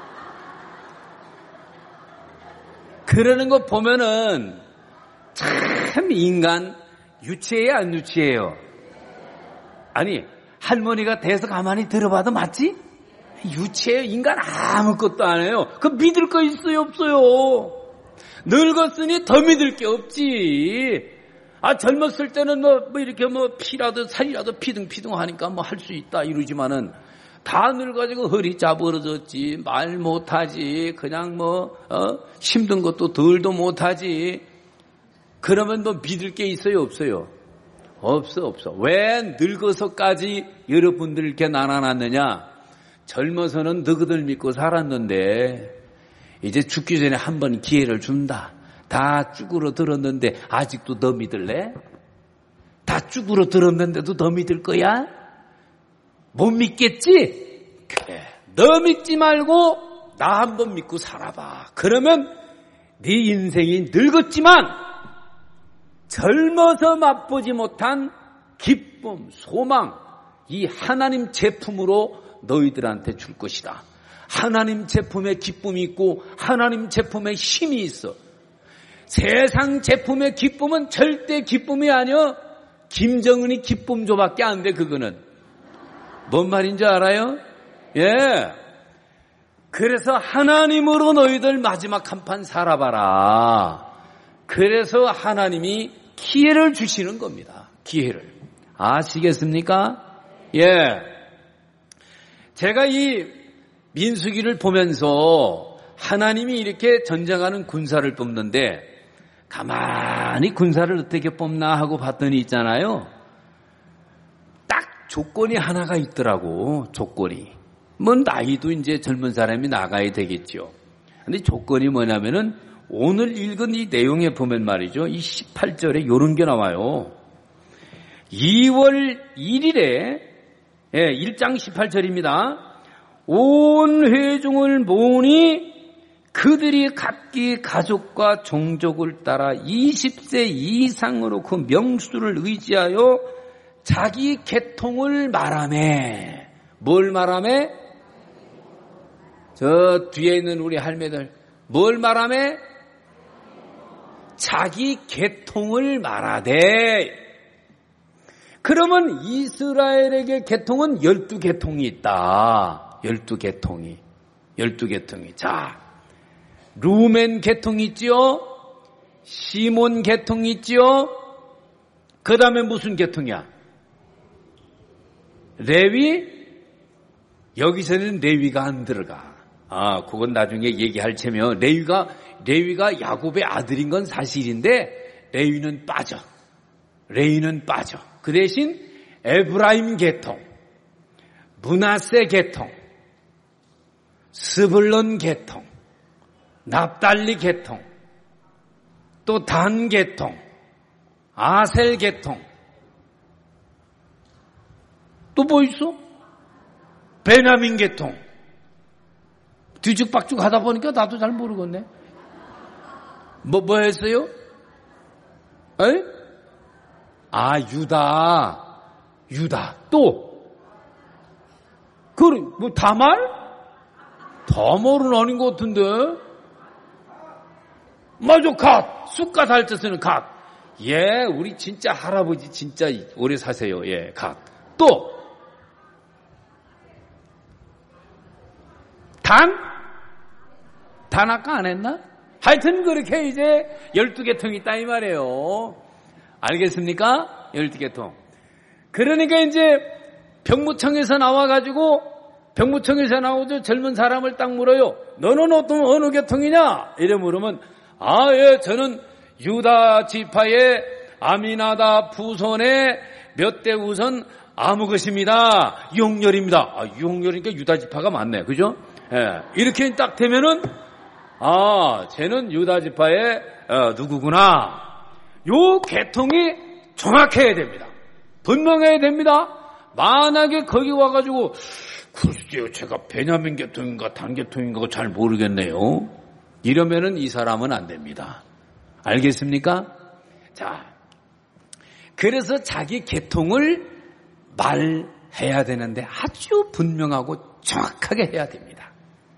그러는 거 보면은 참 인간 유치해요 안 유치해요? 아니 할머니가 돼서 가만히 들어봐도 맞지? 유치해요. 인간 아무것도 안 해요. 그 믿을 거 있어요 없어요? 늙었으니 더 믿을 게 없지. 아 젊었을 때는 뭐, 뭐 이렇게 뭐 피라도 살이라도 피둥피둥 하니까 뭐 할 수 있다 이러지만은 다 늙어가지고 허리 짜부러졌지, 말 못하지, 그냥 뭐 어? 힘든 것도 덜도 못하지. 그러면 뭐 믿을 게 있어요 없어요? 없어 없어. 왜 늙어서까지 여러분들 이렇게 나눠놨느냐? 젊어서는 너희들 믿고 살았는데 이제 죽기 전에 한 번 기회를 준다. 다 쭈그러 들었는데 아직도 더 믿을래? 다 쭈그러 들었는데도 더 믿을 거야? 못 믿겠지? 그래. 너 믿지 말고 나 한 번 믿고 살아봐. 그러면 네 인생이 늙었지만 젊어서 맛보지 못한 기쁨, 소망, 이 하나님 제품으로 너희들한테 줄 것이다. 하나님 제품에 기쁨이 있고 하나님 제품에 힘이 있어. 세상 제품의 기쁨은 절대 기쁨이 아니여. 김정은이 기쁨조밖에 안 돼. 그거는 뭔 말인지 알아요? 예. 그래서 하나님으로 너희들 마지막 한판 살아봐라. 그래서 하나님이 기회를 주시는 겁니다. 기회를. 아시겠습니까? 예. 제가 이 민수기를 보면서 하나님이 이렇게 전쟁하는 군사를 뽑는데 가만히 군사를 어떻게 뽑나 하고 봤더니 있잖아요. 딱 조건이 하나가 있더라고. 조건이. 뭐 나이도 이제 젊은 사람이 나가야 되겠죠. 근데 조건이 뭐냐면은 오늘 읽은 이 내용에 보면 말이죠. 이 십팔 절에 이런 게 나와요. 이월 일일에 예, 일 장 십팔 절입니다. 온 회중을 모으니 그들이 각기 가족과 종족을 따라 이십 세 이상으로 그 명수를 의지하여 자기 계통을 말하매. 뭘 말하매? 저 뒤에 있는 우리 할매들 뭘 말하매? 자기 계통을 말하되. 그러면 이스라엘에게 계통은 열두 계통이 있다. 열두 계통이. 열두 계통이. 자, 루멘 계통이 있지요? 시몬 계통이 있지요? 그 다음에 무슨 계통이야? 레위? 여기서는 레위가 안 들어가. 아, 그건 나중에 얘기할 채면 레위가, 레위가 야곱의 아들인 건 사실인데 레위는 빠져. 레위는 빠져. 그 대신 에브라임 계통, 므낫세 계통, 스불론 계통, 납달리 계통, 또 단 계통, 아셀 계통, 또 뭐 있어? 베냐민 계통. 뒤죽박죽 하다 보니까 나도 잘 모르겠네. 뭐, 뭐 했어요? 에? 아, 유다. 유다. 또. 그, 뭐, 다말? 다말은 아닌 것 같은데? 맞아, 갓. 쑥갓 할 때 쓰는 갓. 예, 우리 진짜 할아버지 진짜 오래 사세요. 예, 갓. 또. 단? 단 아까 안 했나? 하여튼 그렇게 이제 열두 계통이 있다 이 말이에요. 알겠습니까? 열두 계통. 그러니까 이제 병무청에서 나와가지고 병무청에서 나오죠. 젊은 사람을 딱 물어요. 너는 어떤 어느 계통이냐? 이래 물으면 아, 예, 저는 유다 지파의 아미나다 부손의 몇 대 우선 아무 것입니다. 유홍렬입니다. 아, 유홍렬이니까 유다 지파가 맞네. 그죠? 예, 이렇게 딱 되면은 아, 쟤는 유다 지파의 어, 누구구나. 요 계통이 정확해야 됩니다. 분명해야 됩니다. 만약에 거기 와가지고 글쎄요, 제가 베냐민 계통인가 단 계통인가 잘 모르겠네요. 이러면은 이 사람은 안 됩니다. 알겠습니까? 자, 그래서 자기 계통을 말해야 되는데 아주 분명하고 정확하게 해야 됩니다.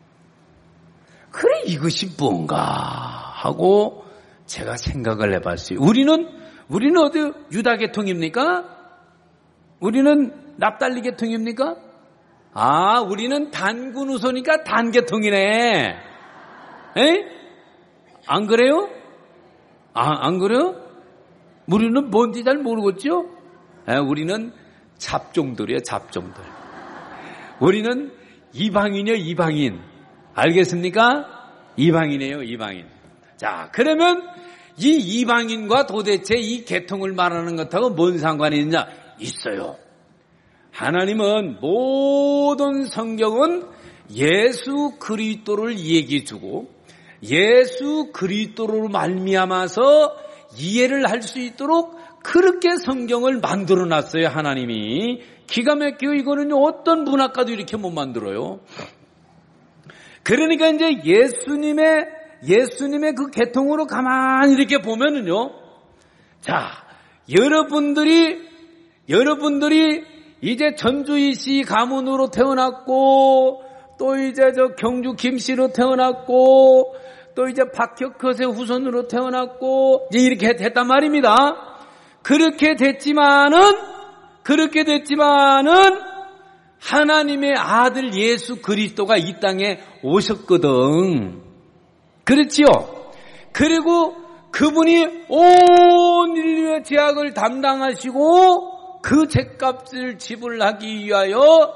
그래, 이것이 뭔가 하고 제가 생각을 해봤어요. 우리는, 우리는 어디 유다 계통입니까? 우리는 납달리 계통입니까? 아, 우리는 단군 후손이니까 단 계통이네. 에? 안 그래요? 아, 안 그래요? 우리는 뭔지 잘 모르겠죠? 에, 우리는 잡종들이에요, 잡종들. 우리는 이방인이요, 이방인. 알겠습니까? 이방인이에요, 이방인. 자, 그러면 이 이방인과 도대체 이 계통을 말하는 것하고 뭔 상관이 있냐? 있어요. 하나님은 모든 성경은 예수 그리스도를 얘기해 주고 예수 그리스도로 말미암아서 이해를 할 수 있도록 그렇게 성경을 만들어 놨어요. 하나님이. 기가 막히고 이거는 어떤 문학가도 이렇게 못 만들어요. 그러니까 이제 예수님의 예수님의 그 계통으로 가만히 이렇게 보면은요. 자, 여러분들이 여러분들이 이제 전주희 씨 가문으로 태어났고 또 이제 저 경주 김 씨로 태어났고 또 이제 박혁컷의 후손으로 태어났고 이제 이렇게 됐단 말입니다. 그렇게 됐지만은 그렇게 됐지만은 하나님의 아들 예수 그리스도가 이 땅에 오셨거든. 그렇지요? 그리고 그분이 온 인류의 죄악을 담당하시고 그 죄값을 지불하기 위하여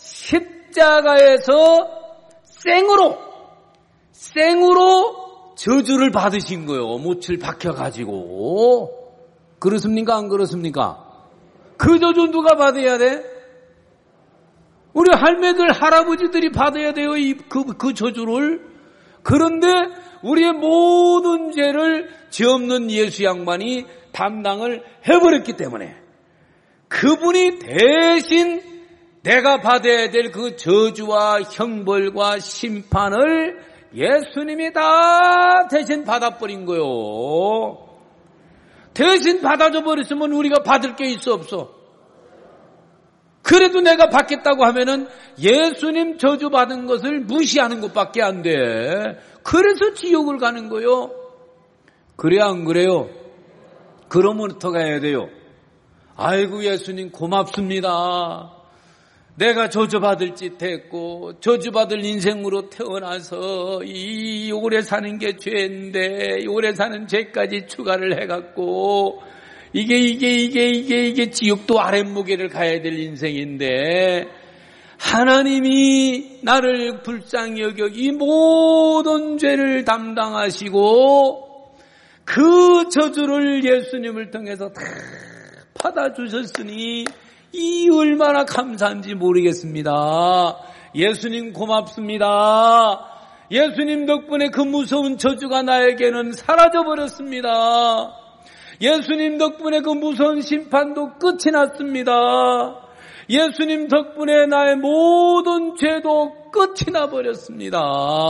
십자가에서 생으로 생으로 저주를 받으신 거예요. 못을 박혀가지고. 그렇습니까? 안 그렇습니까? 그 저주 누가 받아야 돼? 우리 할매들, 할아버지들이 받아야 돼요. 이, 그, 그 저주를. 그런데 우리의 모든 죄를 죄 없는 예수 양반이 담당을 해버렸기 때문에 그분이 대신 내가 받아야 될 그 저주와 형벌과 심판을 예수님이 다 대신 받아버린 거요. 대신 받아줘 버렸으면 우리가 받을 게 있어 없어? 그래도 내가 받겠다고 하면은 예수님 저주 받은 것을 무시하는 것밖에 안 돼. 그래서 지옥을 가는 거요. 그래야 안 그래요? 그러면 어떻게 해야 돼요? 아이고 예수님 고맙습니다. 내가 저주받을 짓 했고 저주받을 인생으로 태어나서 이 오래 사는 게 죄인데 오래 사는 죄까지 추가를 해갖고 이게 이게 이게 이게 이게 지옥도 아랫무게를 가야 될 인생인데 하나님이 나를 불쌍히 여겨 이 모든 죄를 담당하시고 그 저주를 예수님을 통해서 다 받아주셨으니 이 얼마나 감사한지 모르겠습니다. 예수님 고맙습니다. 예수님 덕분에 그 무서운 저주가 나에게는 사라져버렸습니다. 예수님 덕분에 그 무서운 심판도 끝이 났습니다. 예수님 덕분에 나의 모든 죄도 끝이 나버렸습니다.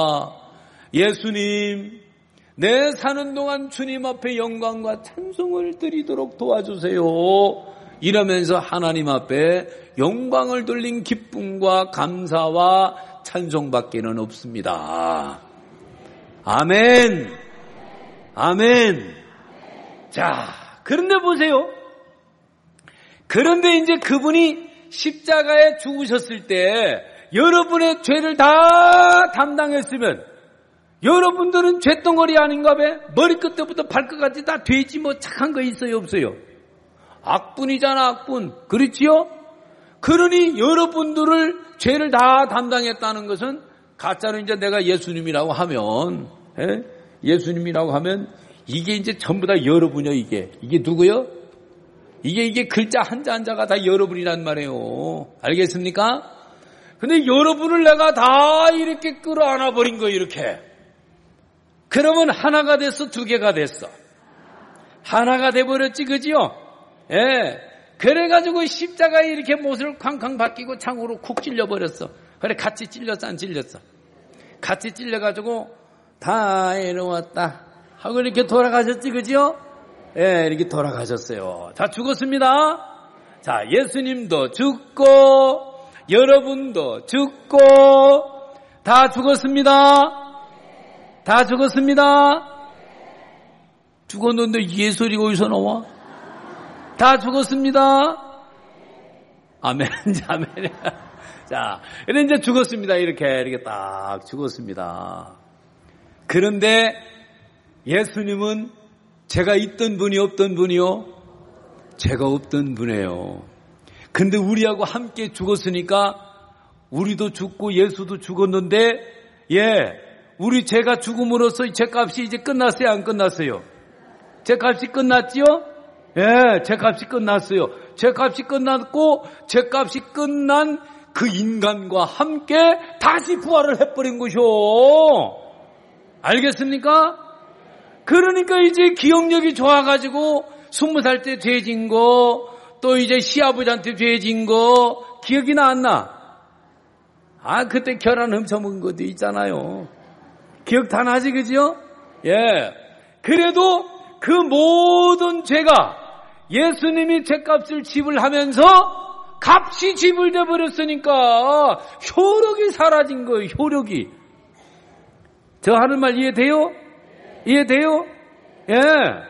예수님, 내 사는 동안 주님 앞에 영광과 찬송을 드리도록 도와주세요. 이러면서 하나님 앞에 영광을 돌린 기쁨과 감사와 찬송밖에는 없습니다. 아멘. 아멘. 자, 그런데 보세요. 그런데 이제 그분이 십자가에 죽으셨을 때 여러분의 죄를 다 담당했으면 여러분들은 죄덩어리 아닌가 봐? 머리끝부터 발끝까지 다 돼지 뭐 착한 거 있어요 없어요? 악분이잖아 악분. 그렇지요? 그러니 여러분들을 죄를 다 담당했다는 것은 가짜로 이제 내가 예수님이라고 하면 예? 예수님이라고 하면 이게 이제 전부 다 여러분이요 이게. 이게 누구요? 이게 이게 글자 한자 한자가 다 여러분이란 말이에요. 알겠습니까? 근데 여러분을 내가 다 이렇게 끌어안아 버린 거예요 이렇게. 그러면 하나가 됐어 두 개가 됐어? 하나가 돼버렸지 그지요? 예. 그래가지고 십자가에 이렇게 못을 쾅쾅 박히고 창으로 쿡 찔려버렸어. 그래 같이 찔렸어 안 찔렸어? 같이 찔려가지고 다 이루었다 하고 이렇게 돌아가셨지 그지요? 예, 이렇게 돌아가셨어요. 다 죽었습니다. 자, 예수님도 죽고 여러분도 죽고 다 죽었습니다. 다 죽었습니다. 죽었는데 예수리가 어디서 나와? 다 죽었습니다. 아멘, 아멘. 자, 이제 이제 죽었습니다. 이렇게, 이렇게 딱 죽었습니다. 그런데 예수님은 제가 있던 분이 없던 분이요? 제가 없던 분이에요. 근데 우리하고 함께 죽었으니까 우리도 죽고 예수도 죽었는데, 예, 우리 제가 죽음으로써 죄값이 이제 끝났어요? 안 끝났어요? 죄값이 끝났지요? 예, 죄값이 끝났어요. 죄값이 끝났고 죄값이 끝난 그 인간과 함께 다시 부활을 해버린 것이요. 알겠습니까? 그러니까 이제 기억력이 좋아가지고 스무 살 때 죄진 거, 또 이제 시아버지한테 죄진 거 기억이 나 안 나? 아, 그때 결혼 훔쳐먹은 것도 있잖아요. 기억 다 나지, 그죠? 예. 그래도 그 모든 죄가 예수님이 죄값을 지불하면서 값이 지불돼 버렸으니까 효력이 사라진 거예요. 효력이. 저 하는 말 이해돼요? 이해돼요? 예.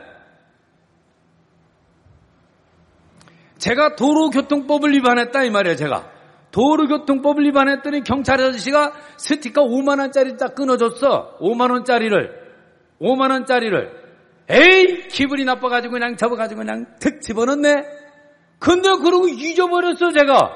제가 도로교통법을 위반했다 이 말이에요. 제가 도로교통법을 위반했더니 경찰 아저씨가 스티커 오만 원짜리 딱 끊어줬어. 오만 원짜리를 오만 원짜리를 에이 기분이 나빠가지고 그냥 접어가지고 그냥 득 집어넣네. 근데 그러고 잊어버렸어. 제가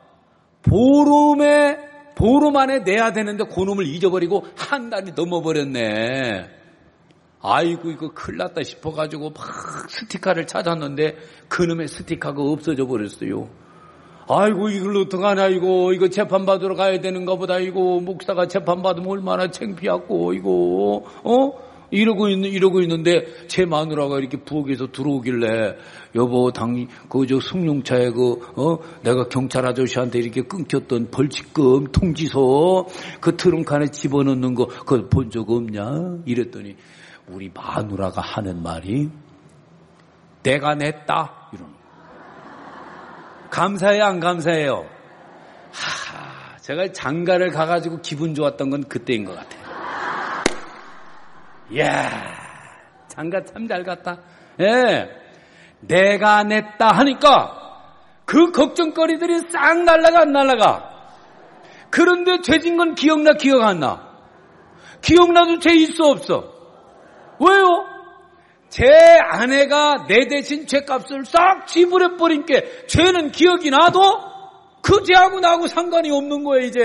보름에 보름 안에 내야 되는데 그놈을 잊어버리고 한 달이 넘어버렸네. 아이고 이거 큰일 났다 싶어가지고 막 스티커를 찾았는데 그놈의 스티커가 없어져 버렸어요. 아이고 이걸 어떡하냐 이거 이거 재판받으러 가야 되는가 보다. 이거 목사가 재판받으면 얼마나 창피하고 이거 어? 이러고 있는 이러고 있는데 제 마누라가 이렇게 부엌에서 들어오길래 여보 당 그 저 승용차에 그 어 내가 경찰 아저씨한테 이렇게 끊겼던 벌칙금 통지서 그 트렁크 안에 집어넣는 거 그거 본 적 없냐? 이랬더니 우리 마누라가 하는 말이 내가 냈다 이러는. 감사해요 안 감사해요? 하, 제가 장가를 가가지고 기분 좋았던 건 그때인 것 같아요. 이야, 장가 참 잘 갔다. 예, 내가 냈다 하니까 그 걱정거리들이 싹 날라가 안 날라가. 그런데 죄진 건 기억나 기억 안 나? 기억나도 죄 있어 없어? 왜요? 제 아내가 내 대신 죄값을 싹 지불해버린 게 죄는 기억이 나도 그 죄하고 나하고 상관이 없는 거예요 이제.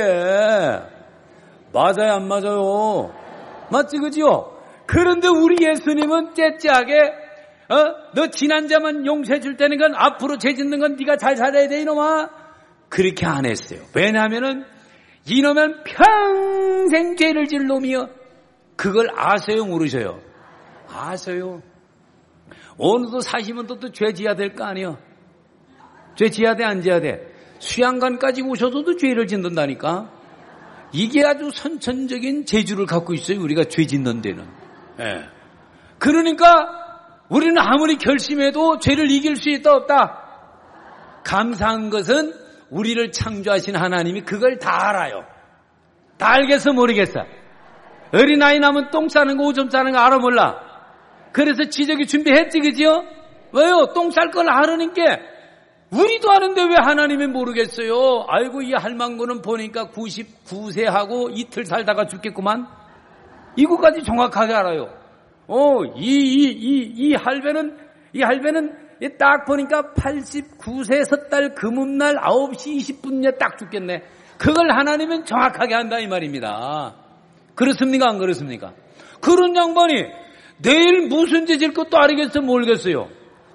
맞아요 안 맞아요? 맞지 그지요? 그런데 우리 예수님은 째째하게 어? 너 지난 자만 용서해 줄 테니까 앞으로 죄 짓는 건 네가 잘 살아야 돼 이놈아. 그렇게 안 했어요. 왜냐하면은 이놈은 평생 죄를 질 놈이요. 그걸 아세요 모르셔요? 아세요. 어느덧 사시면 또 죄 지어야 될 거 아니에요. 죄 지어야 돼 안 지어야 돼? 수양관까지 오셔서도 죄를 짓는다니까. 이게 아주 선천적인 재주를 갖고 있어요. 우리가 죄 짓는 데는. 예. 그러니까 우리는 아무리 결심해도 죄를 이길 수 있다 없다. 감사한 것은 우리를 창조하신 하나님이 그걸 다 알아요. 다 알겠어 모르겠어. 어린아이 나면 똥 싸는 거 오줌 싸는 거 알아 몰라. 그래서 지적이 준비했지 그지요? 왜요? 똥 쌀 걸 알으니까. 우리도 아는데 왜 하나님이 모르겠어요? 아이고 이 할망구는 보니까 구십구 세 하고 이틀 살다가 죽겠구만. 이거까지 정확하게 알아요. 어, 이, 이, 이, 이 할배는, 이 할배는 딱 보니까 팔십구 세 섣달 금음날 아홉 시 이십 분에 딱 죽겠네. 그걸 하나님은 정확하게 한다 이 말입니다. 그렇습니까? 안 그렇습니까? 그런 양반이 내일 무슨 죄 질 것도 알겠어 모르겠어요.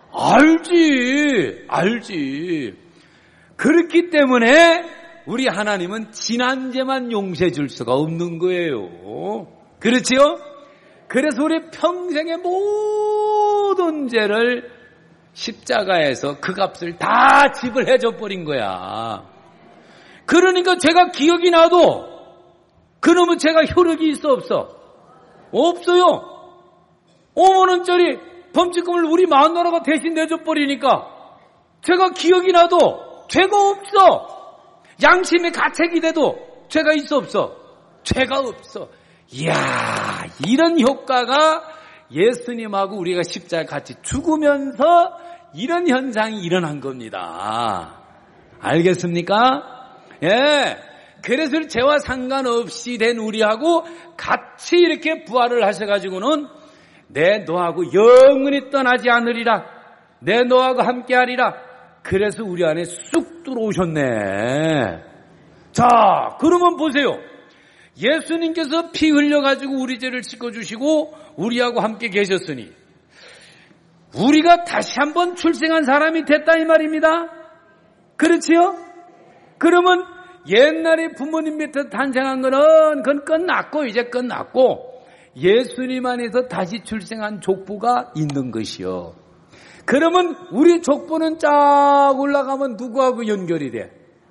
알지, 알지. 그렇기 때문에 우리 하나님은 지난 죄만 용서해 줄 수가 없는 거예요. 그렇지요? 그래서 우리 평생의 모든 죄를 십자가에서 그 값을 다 지불해 줘 버린 거야. 그러니까 제가 기억이 나도 그놈은 제가 효력이 있어 없어? 없어요. 오만 원짜리 범칙금을 우리 마누라가 대신 내줘버리니까 죄가 기억이 나도 죄가 없어. 양심의 가책이 돼도 죄가 있어 없어? 죄가 없어. 이야, 이런 효과가 예수님하고 우리가 십자가에 같이 죽으면서 이런 현상이 일어난 겁니다. 알겠습니까? 예. 그래서 죄와 상관없이 된 우리하고 같이 이렇게 부활을 하셔가지고는 내 너하고 영원히 떠나지 않으리라. 내 너하고 함께하리라. 그래서 우리 안에 쑥 들어오셨네. 자, 그러면 보세요. 예수님께서 피 흘려가지고 우리 죄를 씻어주시고 우리하고 함께 계셨으니 우리가 다시 한번 출생한 사람이 됐다 이 말입니다. 그렇지요? 그러면 옛날에 부모님 밑에서 탄생한 거는 그건 끝났고 이제 끝났고 예수님 안에서 다시 출생한 족보가 있는 것이요. 그러면 우리 족보는 쫙 올라가면 누구하고 연결이 돼?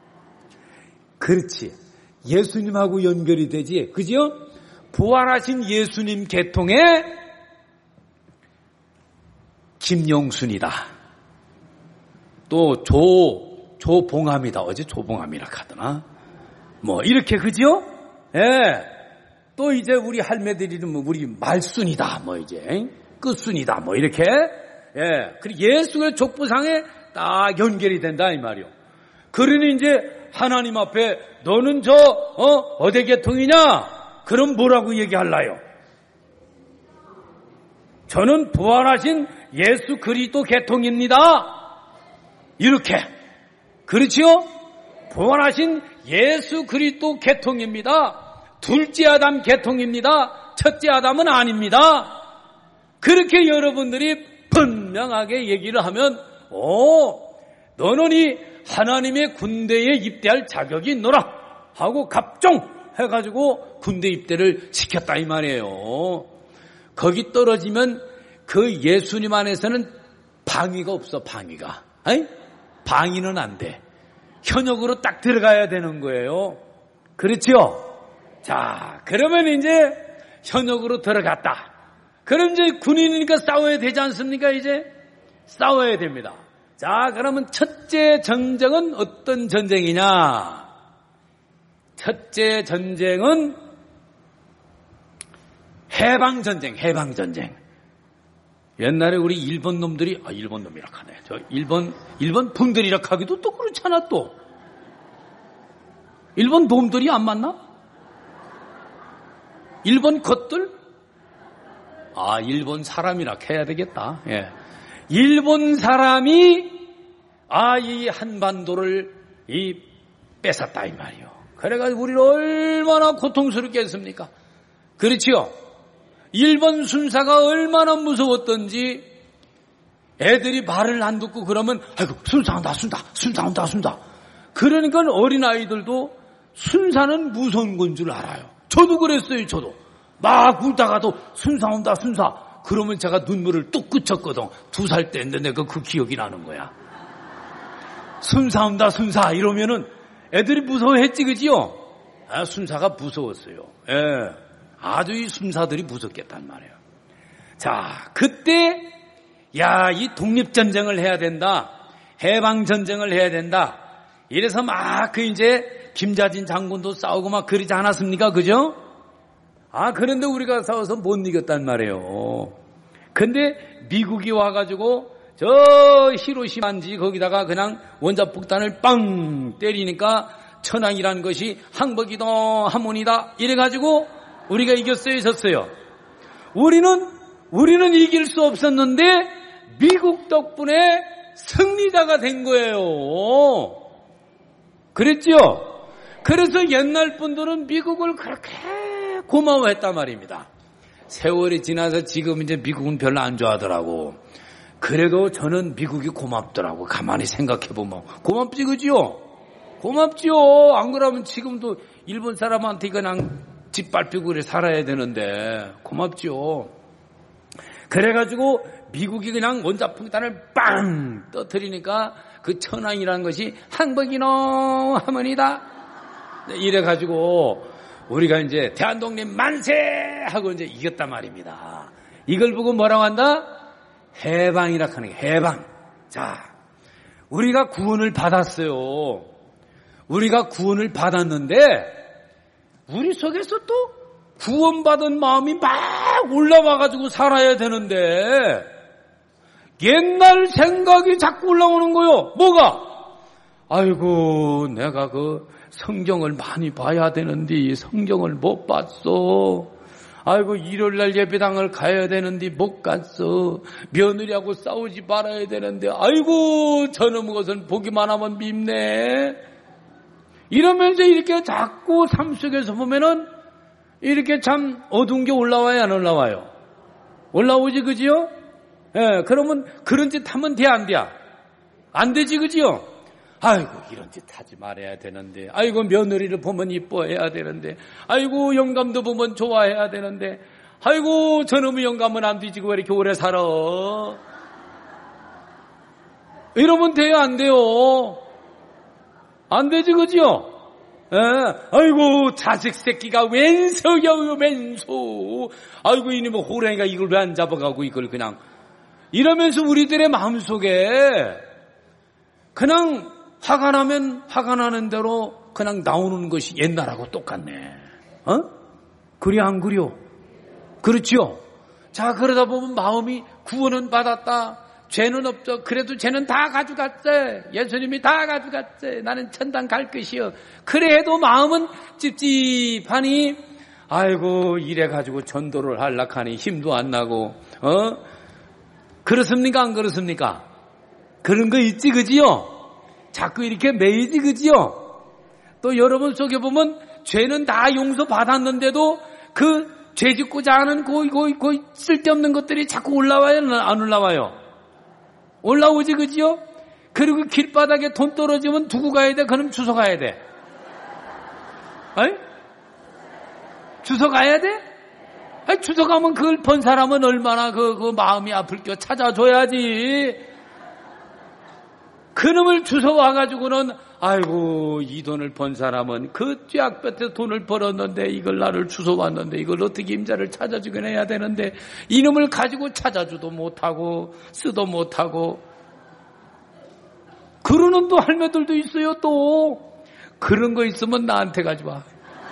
그렇지. 예수님하고 연결이 되지. 그죠? 부활하신 예수님 계통의 김용순이다. 또 조, 조봉암이다. 어제 조봉암이라 하더나. 뭐 이렇게 그죠? 예. 또 이제 우리 할매들이는 뭐 우리 말순이다. 뭐 이제 끝순이다. 뭐 이렇게. 예. 그리고 예수의 족보상에 딱 연결이 된다 이 말이요. 그러니 이제 하나님 앞에 너는 저 어, 어디 계통이냐? 그럼 뭐라고 얘기할라요? 저는 부활하신 예수 그리스도 계통입니다. 이렇게. 그렇지요? 부활하신 예수 그리스도 계통입니다. 둘째 아담 계통입니다. 첫째 아담은 아닙니다. 그렇게 여러분들이 분명하게 얘기를 하면 오, 너는 이 하나님의 군대에 입대할 자격이 있노라 하고 갑종해가지고 군대 입대를 시켰다 이 말이에요. 거기 떨어지면 그 예수님 안에서는 방위가 없어. 방위가. 아니? 방위는 안 돼. 현역으로 딱 들어가야 되는 거예요. 그렇죠? 자, 그러면 이제 현역으로 들어갔다. 그럼 이제 군인이니까 싸워야 되지 않습니까? 이제 싸워야 됩니다. 자, 그러면 첫째 전쟁은 어떤 전쟁이냐? 첫째 전쟁은 해방전쟁, 해방전쟁. 옛날에 우리 일본 놈들이, 아, 일본 놈이라 하네. 저 일본, 일본 분들이라 하기도 또 그렇잖아, 또. 일본 놈들이 안 맞나? 일본 것들? 아, 일본 사람이라 해야 되겠다. 예. 일본 사람이, 아, 이 한반도를, 이, 뺏었다, 이 말이요. 그래가지고 우리를 얼마나 고통스럽게 했습니까? 그렇지요? 일본 순사가 얼마나 무서웠던지 애들이 말을 안 듣고 그러면 아이고 순사한다 순사 순사한다 순사. 그러니까 어린아이들도 순사는 무서운 건 줄 알아요. 저도 그랬어요. 저도 막 울다가도 순사 온다 순사. 그러면 제가 눈물을 뚝 그쳤거든. 두 살 때인데 내가 그 기억이 나는 거야. 순사 온다 순사 이러면은 애들이 무서워했지 그지요? 아, 순사가 무서웠어요. 예, 아주 이 순사들이 무섭겠단 말이에요. 자, 그때 야, 이 독립전쟁을 해야 된다. 해방전쟁을 해야 된다. 이래서 막 그 이제 김자진 장군도 싸우고 막 그러지 않았습니까? 그죠? 아, 그런데 우리가 싸워서 못 이겼단 말이에요. 근데 미국이 와가지고 저 히로시마인지 거기다가 그냥 원자폭탄을 빵 때리니까 천황이라는 것이 항복이다 하모니다 이래가지고 우리가 이겼어요, 졌어요. 우리는 우리는 이길 수 없었는데 미국 덕분에 승리자가 된 거예요. 그랬죠? 그래서 옛날 분들은 미국을 그렇게 고마워했단 말입니다. 세월이 지나서 지금 이제 미국은 별로 안 좋아하더라고. 그래도 저는 미국이 고맙더라고. 가만히 생각해보면. 고맙지, 그지요? 고맙지요. 안 그러면 지금도 일본 사람한테 그냥 짓밟히고 그래 살아야 되는데. 고맙지요. 그래가지고 미국이 그냥 원자폭탄을 빵 떠뜨리니까 그 천황이라는 것이 항복이노 하모니다. 이래가지고 우리가 이제 대한독립 만세 하고 이제 이겼단 말입니다. 이걸 보고 뭐라고 한다? 해방이라 하는 게 해방. 자, 우리가 구원을 받았어요. 우리가 구원을 받았는데 우리 속에서 또 구원받은 마음이 막 올라와가지고 살아야 되는데 옛날 생각이 자꾸 올라오는 거요. 뭐가? 아이고, 내가 그 성경을 많이 봐야 되는데 성경을 못 봤어. 아이고, 일요일날 예배당을 가야 되는데 못 갔어. 며느리하고 싸우지 말아야 되는데 아이고, 저놈의 것은 보기만 하면 밉네. 이러면서 이렇게 자꾸 삶 속에서 보면은 이렇게 참 어두운 게 올라와요, 안 올라와요? 올라오지, 그지요? 예, 그러면 그런 짓 하면 돼, 안 돼? 안 되지, 그지요? 아이고, 이런 짓 하지 말아야 되는데, 아이고, 며느리를 보면 이뻐해야 되는데, 아이고, 영감도 보면 좋아해야 되는데, 아이고, 저놈의 영감은 안 뒤지고 왜 이렇게 오래 살아? 이러면 돼요, 안 돼요? 안 되지, 그지요? 예, 아이고, 자식 새끼가 왼소여요, 왼소. 아이고, 이놈의 호랑이가 이걸 왜 안 잡아가고 이걸 그냥. 이러면서 우리들의 마음속에 그냥 화가 나면 화가 나는 대로 그냥 나오는 것이 옛날하고 똑같네. 어? 그래, 안 그려? 그렇죠? 자, 그러다 보면 마음이 구원은 받았다. 죄는 없죠. 그래도 죄는 다 가져갔어. 예수님이 다 가져갔어. 나는 천당 갈 것이요. 그래 해도 마음은 찝찝하니 아이고, 이래가지고 전도를 하려고 하니 힘도 안 나고. 어? 그렇습니까? 안 그렇습니까? 그런 거 있지, 그지요? 자꾸 이렇게 매이지, 그지요? 또 여러분 속에 보면 죄는 다 용서받았는데도 그 죄 짓고자 하는 그, 그, 그 쓸데없는 것들이 자꾸 올라와요? 안 올라와요? 올라오지, 그지요? 그리고 길바닥에 돈 떨어지면 두고 가야 돼? 그럼 주워 가야 돼? 아이? 주워 가야 돼? 아이, 주워 가면 그걸 번 사람은 얼마나 그, 그 마음이 아플겨 찾아줘야지. 그놈을 주워 와가지고는 아이고, 이 돈을 번 사람은 그 쥐약볕에 돈을 벌었는데 이걸 나를 주워 왔는데 이걸 어떻게 임자를 찾아주긴 해야 되는데 이놈을 가지고 찾아주도 못하고 쓰도 못하고 그러는 또 할매들도 있어요. 또 그런 거 있으면 나한테 가져와.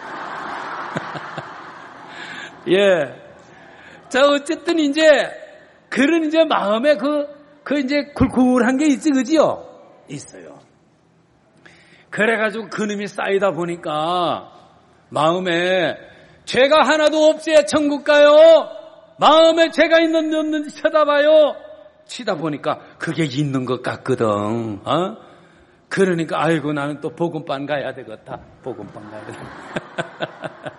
예. 자, 어쨌든 이제 그런 이제 마음에 그, 그 이제 굴굴한 게 있지, 그지요? 있어요. 그래가지고 그놈이 쌓이다 보니까 마음에 죄가 하나도 없어야 천국 가요. 마음에 죄가 있는지 없는지 쳐다봐요. 치다 보니까 그게 있는 것 같거든. 어? 그러니까 아이고, 나는 또 복음반 가야 되겠다. 복음반 가야 되겠다.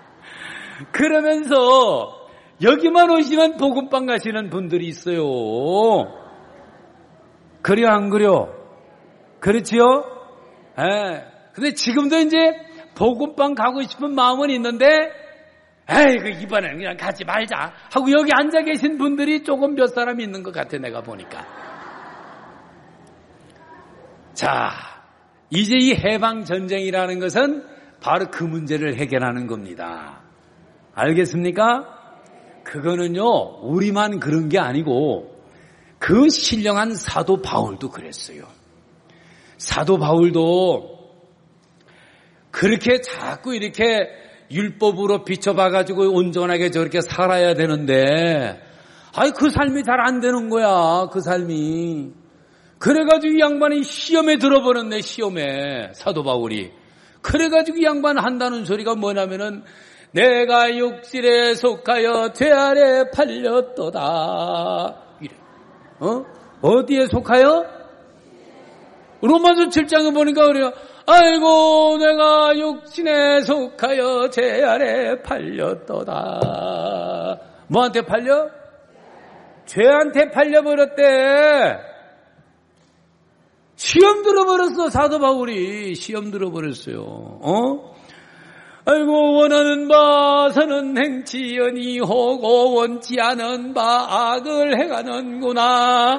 그러면서 여기만 오시면 복음반 가시는 분들이 있어요. 그려 안 그려? 그렇지요? 예. 근데 지금도 이제 복음방 가고 싶은 마음은 있는데, 에이, 그 이번에는 그냥 가지 말자 하고 여기 앉아 계신 분들이 조금 몇 사람 있는 것 같아, 내가 보니까. 자, 이제 이 해방전쟁이라는 것은 바로 그 문제를 해결하는 겁니다. 알겠습니까? 그거는요, 우리만 그런 게 아니고 그 신령한 사도 바울도 그랬어요. 사도 바울도 그렇게 자꾸 이렇게 율법으로 비춰봐가지고 온전하게 저렇게 살아야 되는데, 아이, 그 삶이 잘 안 되는 거야, 그 삶이. 그래가지고 이 양반이 시험에 들어버렸네, 시험에. 사도 바울이. 그래가지고 이 양반 한다는 소리가 뭐냐면은, 내가 육신에 속하여 죄 아래 팔렸도다. 이래. 어? 어디에 속하여? 로마서 칠 장에 보니까 그래요. 아이고, 내가 육신에 속하여 죄 아래 팔렸도다. 뭐한테 팔려? 죄한테 팔려버렸대. 시험 들어버렸어, 사도 바울이. 시험 들어버렸어요. 어? 아이고, 원하는 바 선은 행치언이 하고 원치 않은 바 악을 행하는구나.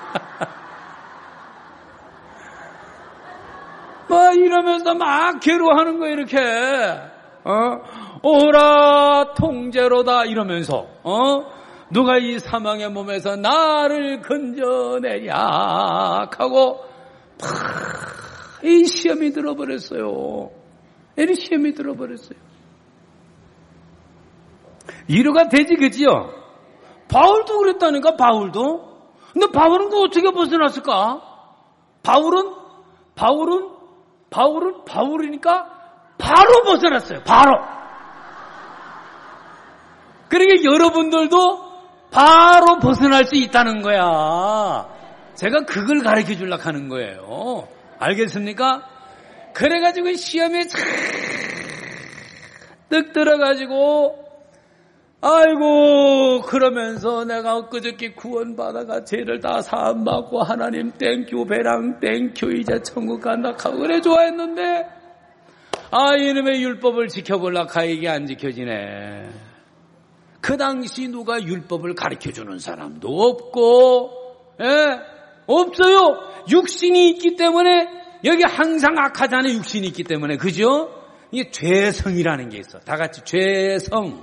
막 이러면서 막 괴로워하는 거예요, 이렇게. 어? 오라 통제로다 이러면서. 어? 누가 이 사망의 몸에서 나를 건져내냐 하고 팍, 이 시험이 들어버렸어요. 이 시험이 들어버렸어요. 이러가 되지, 그지요? 바울도 그랬다니까, 바울도. 근데 바울은 그 어떻게 벗어났을까? 바울은, 바울은, 바울은, 바울이니까 바로 벗어났어요. 바로. 그러니까 여러분들도 바로 벗어날 수 있다는 거야. 제가 그걸 가르쳐 주려고 하는 거예요. 알겠습니까? 그래가지고 시험에 뜩 들어가지고 아이고 그러면서 내가 엊그저께 구원받아가 죄를 다 사함받고 하나님 땡큐 배랑 땡큐 이제 천국 간다 하고 그래 좋아했는데 아 이놈의 율법을 지켜보려고 하 이게 안 지켜지네. 그 당시 누가 율법을 가르쳐주는 사람도 없고 예? 없어요. 육신이 있기 때문에 여기 항상 악하잖아요. 육신이 있기 때문에. 그죠? 이게 죄성이라는 게 있어. 다 같이 죄성.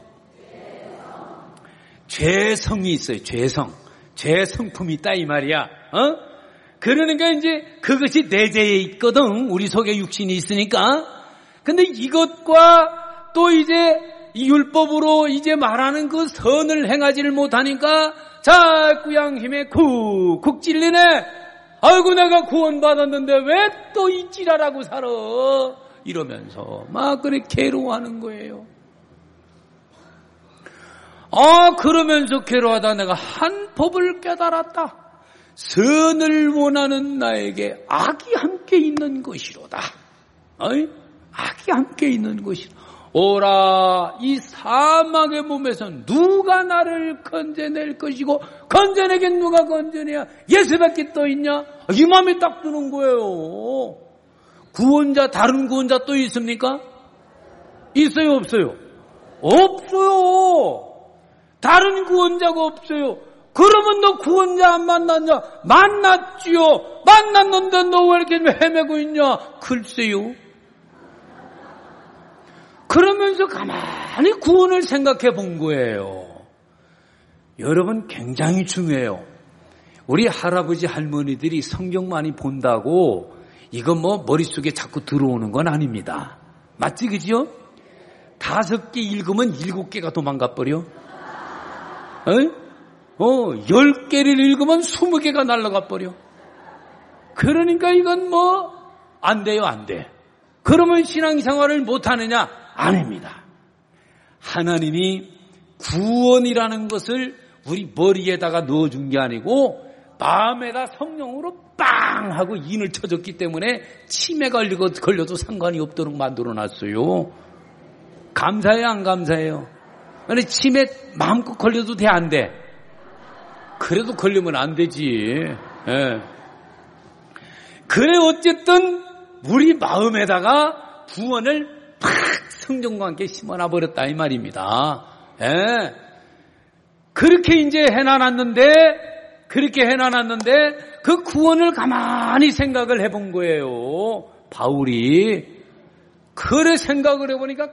죄성이 있어요. 죄성. 죄성품이 있다 이 말이야. 어? 그러니까 이제 그것이 내재해 있거든. 우리 속에 육신이 있으니까. 근데 이것과 또 이제 이 율법으로 이제 말하는 그 선을 행하지를 못하니까 자꾸 양힘에 쿡쿡 찔리네. 아이고 내가 구원받았는데 왜 또 이 찌라라고 살아 이러면서 막 그래 괴로워하는 거예요. 아 그러면서 괴로워하다 내가 한 법을 깨달았다. 선을 원하는 나에게 악이 함께 있는 것이로다. 어이? 악이 함께 있는 것이로다. 오라 이 사망의 몸에서 누가 나를 건져낼 것이고 건져내긴 누가 건져내야 예수밖에 또 있냐? 이 마음이 딱 드는 거예요. 구원자 다른 구원자 또 있습니까? 있어요 없어요? 없어요. 다른 구원자가 없어요. 그러면 너 구원자 안 만났냐? 만났지요. 만났는데 너 왜 이렇게 헤매고 있냐? 글쎄요. 그러면서 가만히 구원을 생각해 본 거예요. 여러분 굉장히 중요해요. 우리 할아버지 할머니들이 성경 많이 본다고 이거 뭐 머릿속에 자꾸 들어오는 건 아닙니다. 맞지 그지요? 다섯 개 읽으면 일곱 개가 도망가 버려. 어? 어, 열 개를 읽으면 스무 개가 날아가 버려. 그러니까 이건 뭐 안 돼요, 안 돼. 그러면 신앙생활을 못 하느냐? 아닙니다. 하나님이 구원이라는 것을 우리 머리에다가 넣어준 게 아니고 마음에다 성령으로 빵 하고 인을 쳐줬기 때문에 치매 걸리고 걸려도 상관이 없도록 만들어놨어요. 감사해요, 안 감사해요? 아니 치매 마음껏 걸려도 돼, 안 돼? 그래도 걸리면 안 되지. 예. 그래 어쨌든 우리 마음에다가 구원을 팍 성령과 함께 심어놔 버렸다 이 말입니다. 예. 그렇게 이제 해놔놨는데 그렇게 해놔놨는데 그 구원을 가만히 생각을 해본 거예요. 바울이. 그래 생각을 해보니까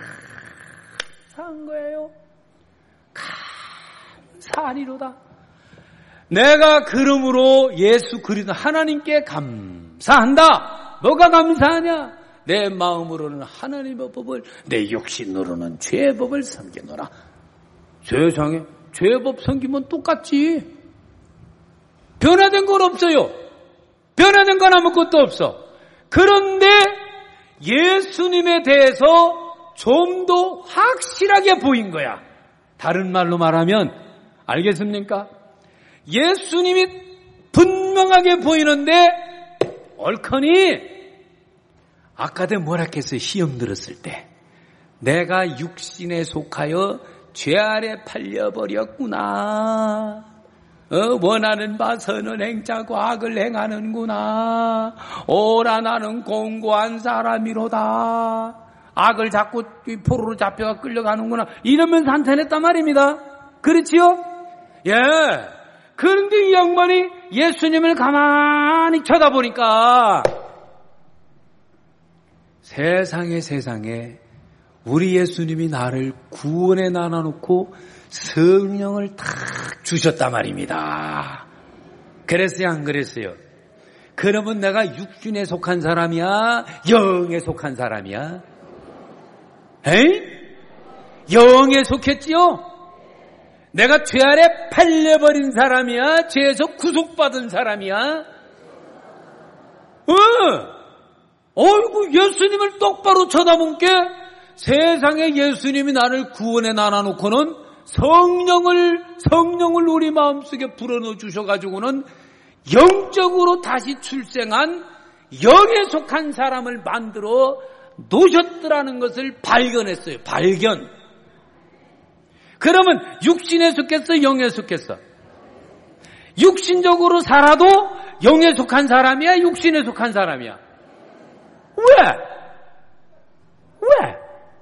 감사한 거예요. 감사하니로다. 내가 그러므로 예수 그리스도 하나님께 감사한다. 뭐가 감사하냐? 내 마음으로는 하나님의 법을, 내 육신으로는 죄의 법을 섬기노라. 세상에 죄의 법 섬기면 똑같지. 변화된 건 없어요. 변화된 건 아무것도 없어. 그런데 예수님에 대해서 좀 더 확실하게 보인 거야. 다른 말로 말하면 알겠습니까? 예수님이 분명하게 보이는데 얼커니 아까 내가 뭐라 했어요? 시험 들었을 때 내가 육신에 속하여 죄 아래 팔려버렸구나. 어, 원하는 바 선을 행자고 악을 행하는구나. 오라 나는 공고한 사람이로다. 악을 자꾸 포로로 잡혀가 끌려가는구나. 이러면서 한탄했단 말입니다. 그렇지요? 예. 그런데 이 양반이 예수님을 가만히 쳐다보니까 세상에 세상에 우리 예수님이 나를 구원에 나눠놓고 성령을 탁 주셨단 말입니다. 그랬어요, 안 그랬어요? 그러면 내가 육신에 속한 사람이야? 영에 속한 사람이야? 에이? 영에 속했지요? 내가 죄 아래 팔려버린 사람이야? 죄에서 구속받은 사람이야? 어! 어이구, 예수님을 똑바로 쳐다본 게 세상에 예수님이 나를 구원에 나눠놓고는 성령을, 성령을 우리 마음속에 불어넣어 주셔가지고는 영적으로 다시 출생한 영에 속한 사람을 만들어 놓으셨더라는 것을 발견했어요. 발견. 그러면 육신에 속했어? 영에 속했어? 육신적으로 살아도 영에 속한 사람이야? 육신에 속한 사람이야? 왜? 왜?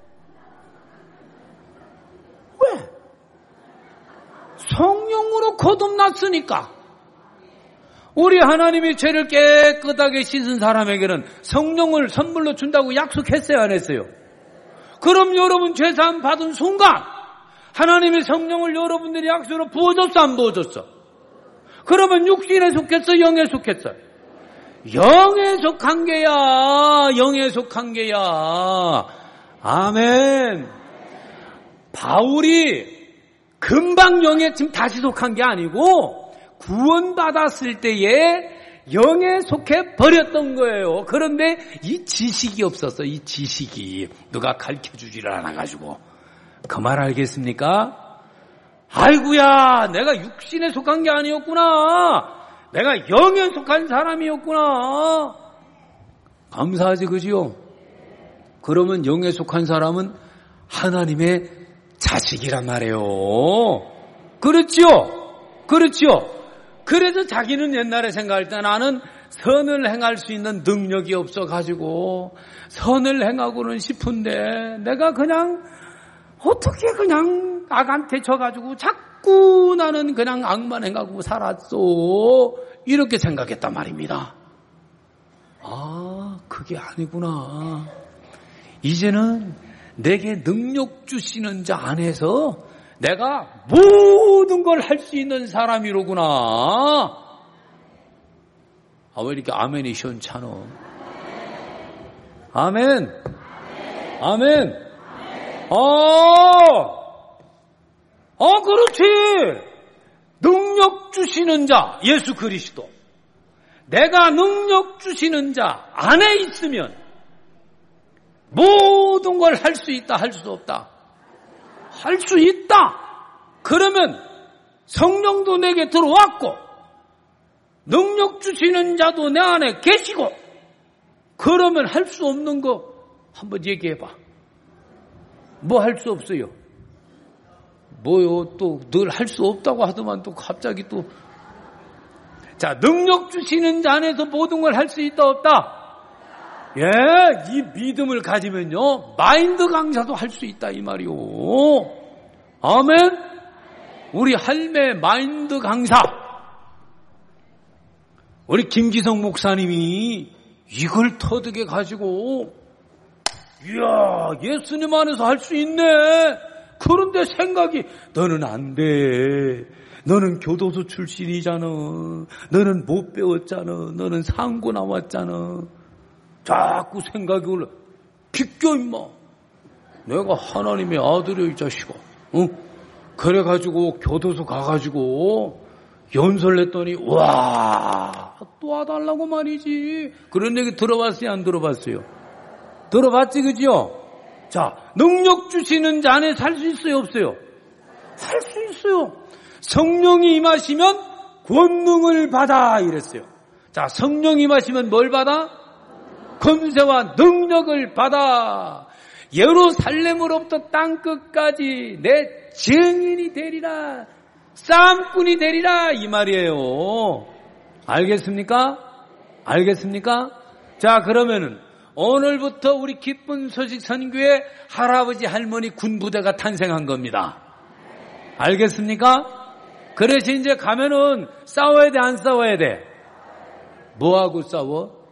왜? 성령으로 거듭났으니까. 우리 하나님이 죄를 깨끗하게 씻은 사람에게는 성령을 선물로 준다고 약속했어요, 안 했어요? 그럼 여러분 죄사함 받은 순간 하나님의 성령을 여러분들이 약속으로 부어줬어, 안 부어줬어? 그러면 육신에 속했어, 영에 속했어? 영에 속한 게야. 영에 속한 게야. 아멘. 바울이 금방 영에 지금 다시 속한 게 아니고 구원받았을 때에 영에 속해 버렸던 거예요. 그런데 이 지식이 없었어. 이 지식이 누가 가르쳐주지를 않아가지고. 그 말 알겠습니까? 아이고야, 내가 육신에 속한 게 아니었구나. 내가 영에 속한 사람이었구나. 감사하지, 그지요? 그러면 영에 속한 사람은 하나님의 자식이란 말이에요. 그렇지요? 그렇지요? 그래서 자기는 옛날에 생각할 때 나는 선을 행할 수 있는 능력이 없어가지고 선을 행하고는 싶은데 내가 그냥 어떻게 그냥 악한테 져가지고 자꾸 나는 그냥 악만 행하고 살았어. 이렇게 생각했단 말입니다. 아, 그게 아니구나. 이제는 내게 능력 주시는 자 안에서 내가 모든 걸 할 수 있는 사람이로구나. 아, 왜 이렇게 아멘이 시원찮어? 아멘. 아멘. 어, 어, 그렇지. 능력 주시는 자, 예수 그리스도. 내가 능력 주시는 자 안에 있으면 모든 걸 할 수 있다, 할 수 없다. 할 수 있다. 그러면 성령도 내게 들어왔고 능력 주시는 자도 내 안에 계시고 그러면 할 수 없는 거 한번 얘기해봐. 뭐 할 수 없어요? 뭐요? 또 늘 할 수 없다고 하더만 또 갑자기 또 자, 능력 주시는 자 안에서 모든 걸 할 수 있다 없다? 예, 이 믿음을 가지면요 마인드 강사도 할 수 있다 이 말이요. 아멘. 우리 할매 마인드 강사 우리 김기성 목사님이 이걸 터득해 가지고 이야 예수님 안에서 할 수 있네. 그런데 생각이 너는 안 돼. 너는 교도소 출신이잖아. 너는 못 배웠잖아. 너는 상고 나왔잖아. 자꾸 생각이 올라. 비껴 임마. 내가 하나님의 아들이야 이 자식아. 어? 그래가지고 교도소 가가지고 연설 냈더니 와 또 와달라고 말이지. 그런 얘기 들어봤어요 안 들어봤어요? 들어봤지 그죠? 자 능력 주시는 자 안에 살 수 있어요 없어요? 살 수 있어요. 성령이 임하시면 권능을 받아 이랬어요. 자 성령이 임하시면 뭘 받아? 권세와 능력을 받아. 예루살렘으로부터 땅끝까지 내 증인이 되리라. 싸움꾼이 되리라 이 말이에요. 알겠습니까? 알겠습니까? 자 그러면은 오늘부터 우리 기쁜 소식 선교회 할아버지 할머니 군부대가 탄생한 겁니다. 알겠습니까? 그래서 이제 가면은 싸워야 돼 안 싸워야 돼? 뭐하고 싸워?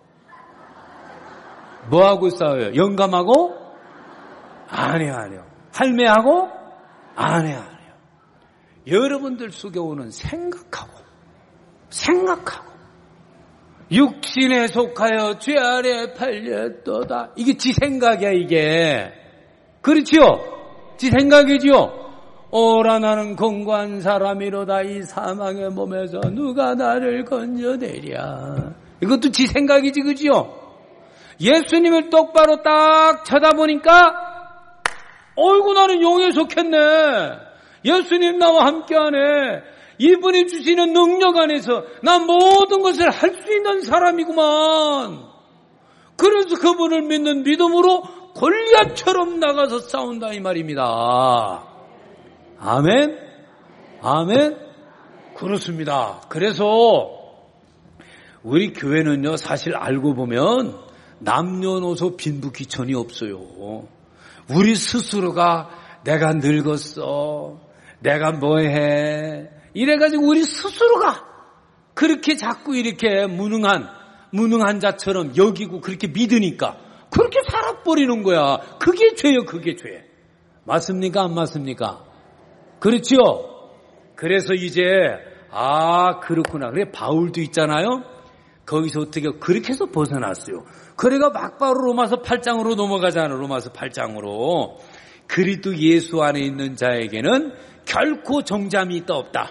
뭐하고 싸워요? 영감하고? 아니요 아니요. 할매하고? 아니요 아니요. 여러분들 속에 오는 생각하고 생각하고 육신에 속하여 죄 아래 팔렸도다. 이게 지 생각이야 이게. 그렇지요? 지 생각이지요? 오라 나는 공고한 사람이로다. 이 사망의 몸에서 누가 나를 건져내랴. 이것도 지 생각이지 그지요? 예수님을 똑바로 딱 쳐다보니까 어이구 나는 영에 속했네. 예수님 나와 함께하네. 이분이 주시는 능력 안에서 난 모든 것을 할 수 있는 사람이구만. 그래서 그분을 믿는 믿음으로 골리앗처럼 나가서 싸운다 이 말입니다. 아멘? 아멘? 그렇습니다. 그래서 우리 교회는요 사실 알고 보면 남녀노소 빈부귀천이 없어요. 우리 스스로가 내가 늙었어. 내가 뭐해. 이래가지고 우리 스스로가 그렇게 자꾸 이렇게 무능한, 무능한 자처럼 여기고 그렇게 믿으니까 그렇게 살아버리는 거야. 그게 죄요, 그게 죄. 맞습니까? 안 맞습니까? 그렇지요? 그래서 이제, 아, 그렇구나. 그래, 바울도 있잖아요? 거기서 어떻게, 그렇게 해서 벗어났어요. 그래가 막바로 로마서 팔 장으로 넘어가잖아요. 로마서 팔 장으로. 그리스도 예수 안에 있는 자에게는 결코 정잠이 있다 없다.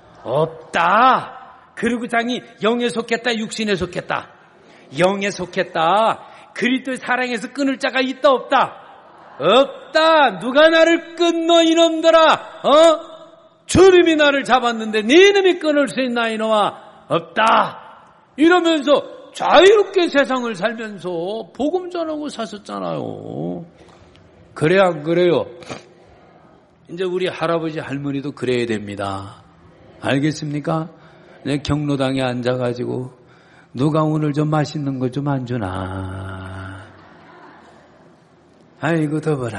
없다. 그리고 장이 영에 속했다 육신에 속했다. 영에 속했다. 그리스도의 사랑에서 끊을 자가 있다 없다. 없다. 누가 나를 끊노 이놈들아. 어? 주님이 나를 잡았는데 네 이놈이 끊을 수 있나 이놈아. 없다. 이러면서 자유롭게 세상을 살면서 복음 전하고 사셨잖아요. 그래 안 그래요? 이제 우리 할아버지 할머니도 그래야 됩니다. 알겠습니까? 내 경로당에 앉아가지고 누가 오늘 좀 맛있는 거 좀 안 주나. 아이고 더워라.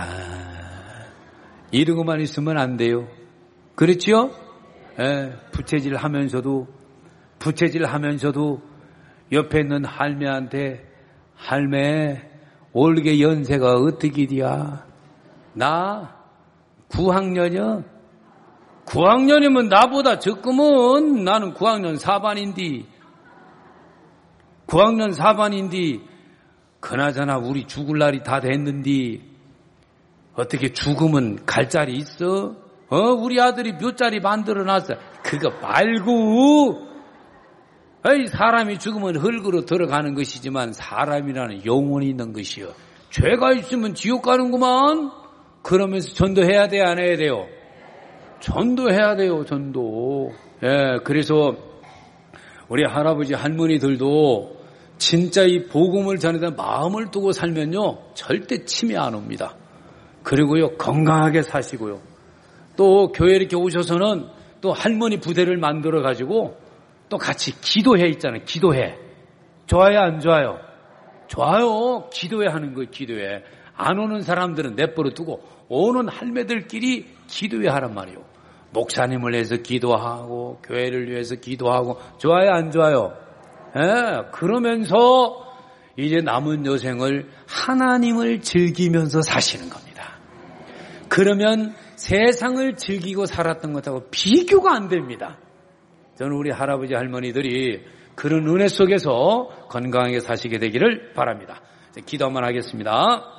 이러고만 있으면 안 돼요. 그렇지요? 예, 부채질 하면서도 부채질 하면서도 옆에 있는 할매한테 할매 올게 연세가 어떻게 돼야? 나 구 학년이요. 구 학년이면 나보다 적으면 나는 구 학년 사 반인데 구 학년 사 반인데 그나저나 우리 죽을 날이 다 됐는데 어떻게 죽으면 갈 자리 있어? 어 우리 아들이 몇 자리 만들어놨어. 그거 말고 에이, 사람이 죽으면 흙으로 들어가는 것이지만 사람이라는 영혼이 있는 것이요. 죄가 있으면 지옥 가는구만. 그러면서 전도해야 돼, 안 해야 돼요? 전도해야 돼요, 전도. 예, 그래서 우리 할아버지 할머니들도 진짜 이 복음을 전해다 마음을 두고 살면요 절대 치매 안 옵니다. 그리고요 건강하게 사시고요. 또 교회 이렇게 오셔서는 또 할머니 부대를 만들어 가지고 또 같이 기도회 있잖아요. 기도회. 좋아요, 안 좋아요? 좋아요. 기도회 하는 거예요, 기도회. 안 오는 사람들은 내버려 두고 오는 할매들끼리 기도회 하란 말이에요. 목사님을 위해서 기도하고 교회를 위해서 기도하고 좋아요, 안 좋아요? 예, 그러면서 이제 남은 여생을 하나님을 즐기면서 사시는 겁니다. 그러면 세상을 즐기고 살았던 것하고 비교가 안 됩니다. 저는 우리 할아버지 할머니들이 그런 은혜 속에서 건강하게 사시게 되기를 바랍니다. 기도 한번 하겠습니다.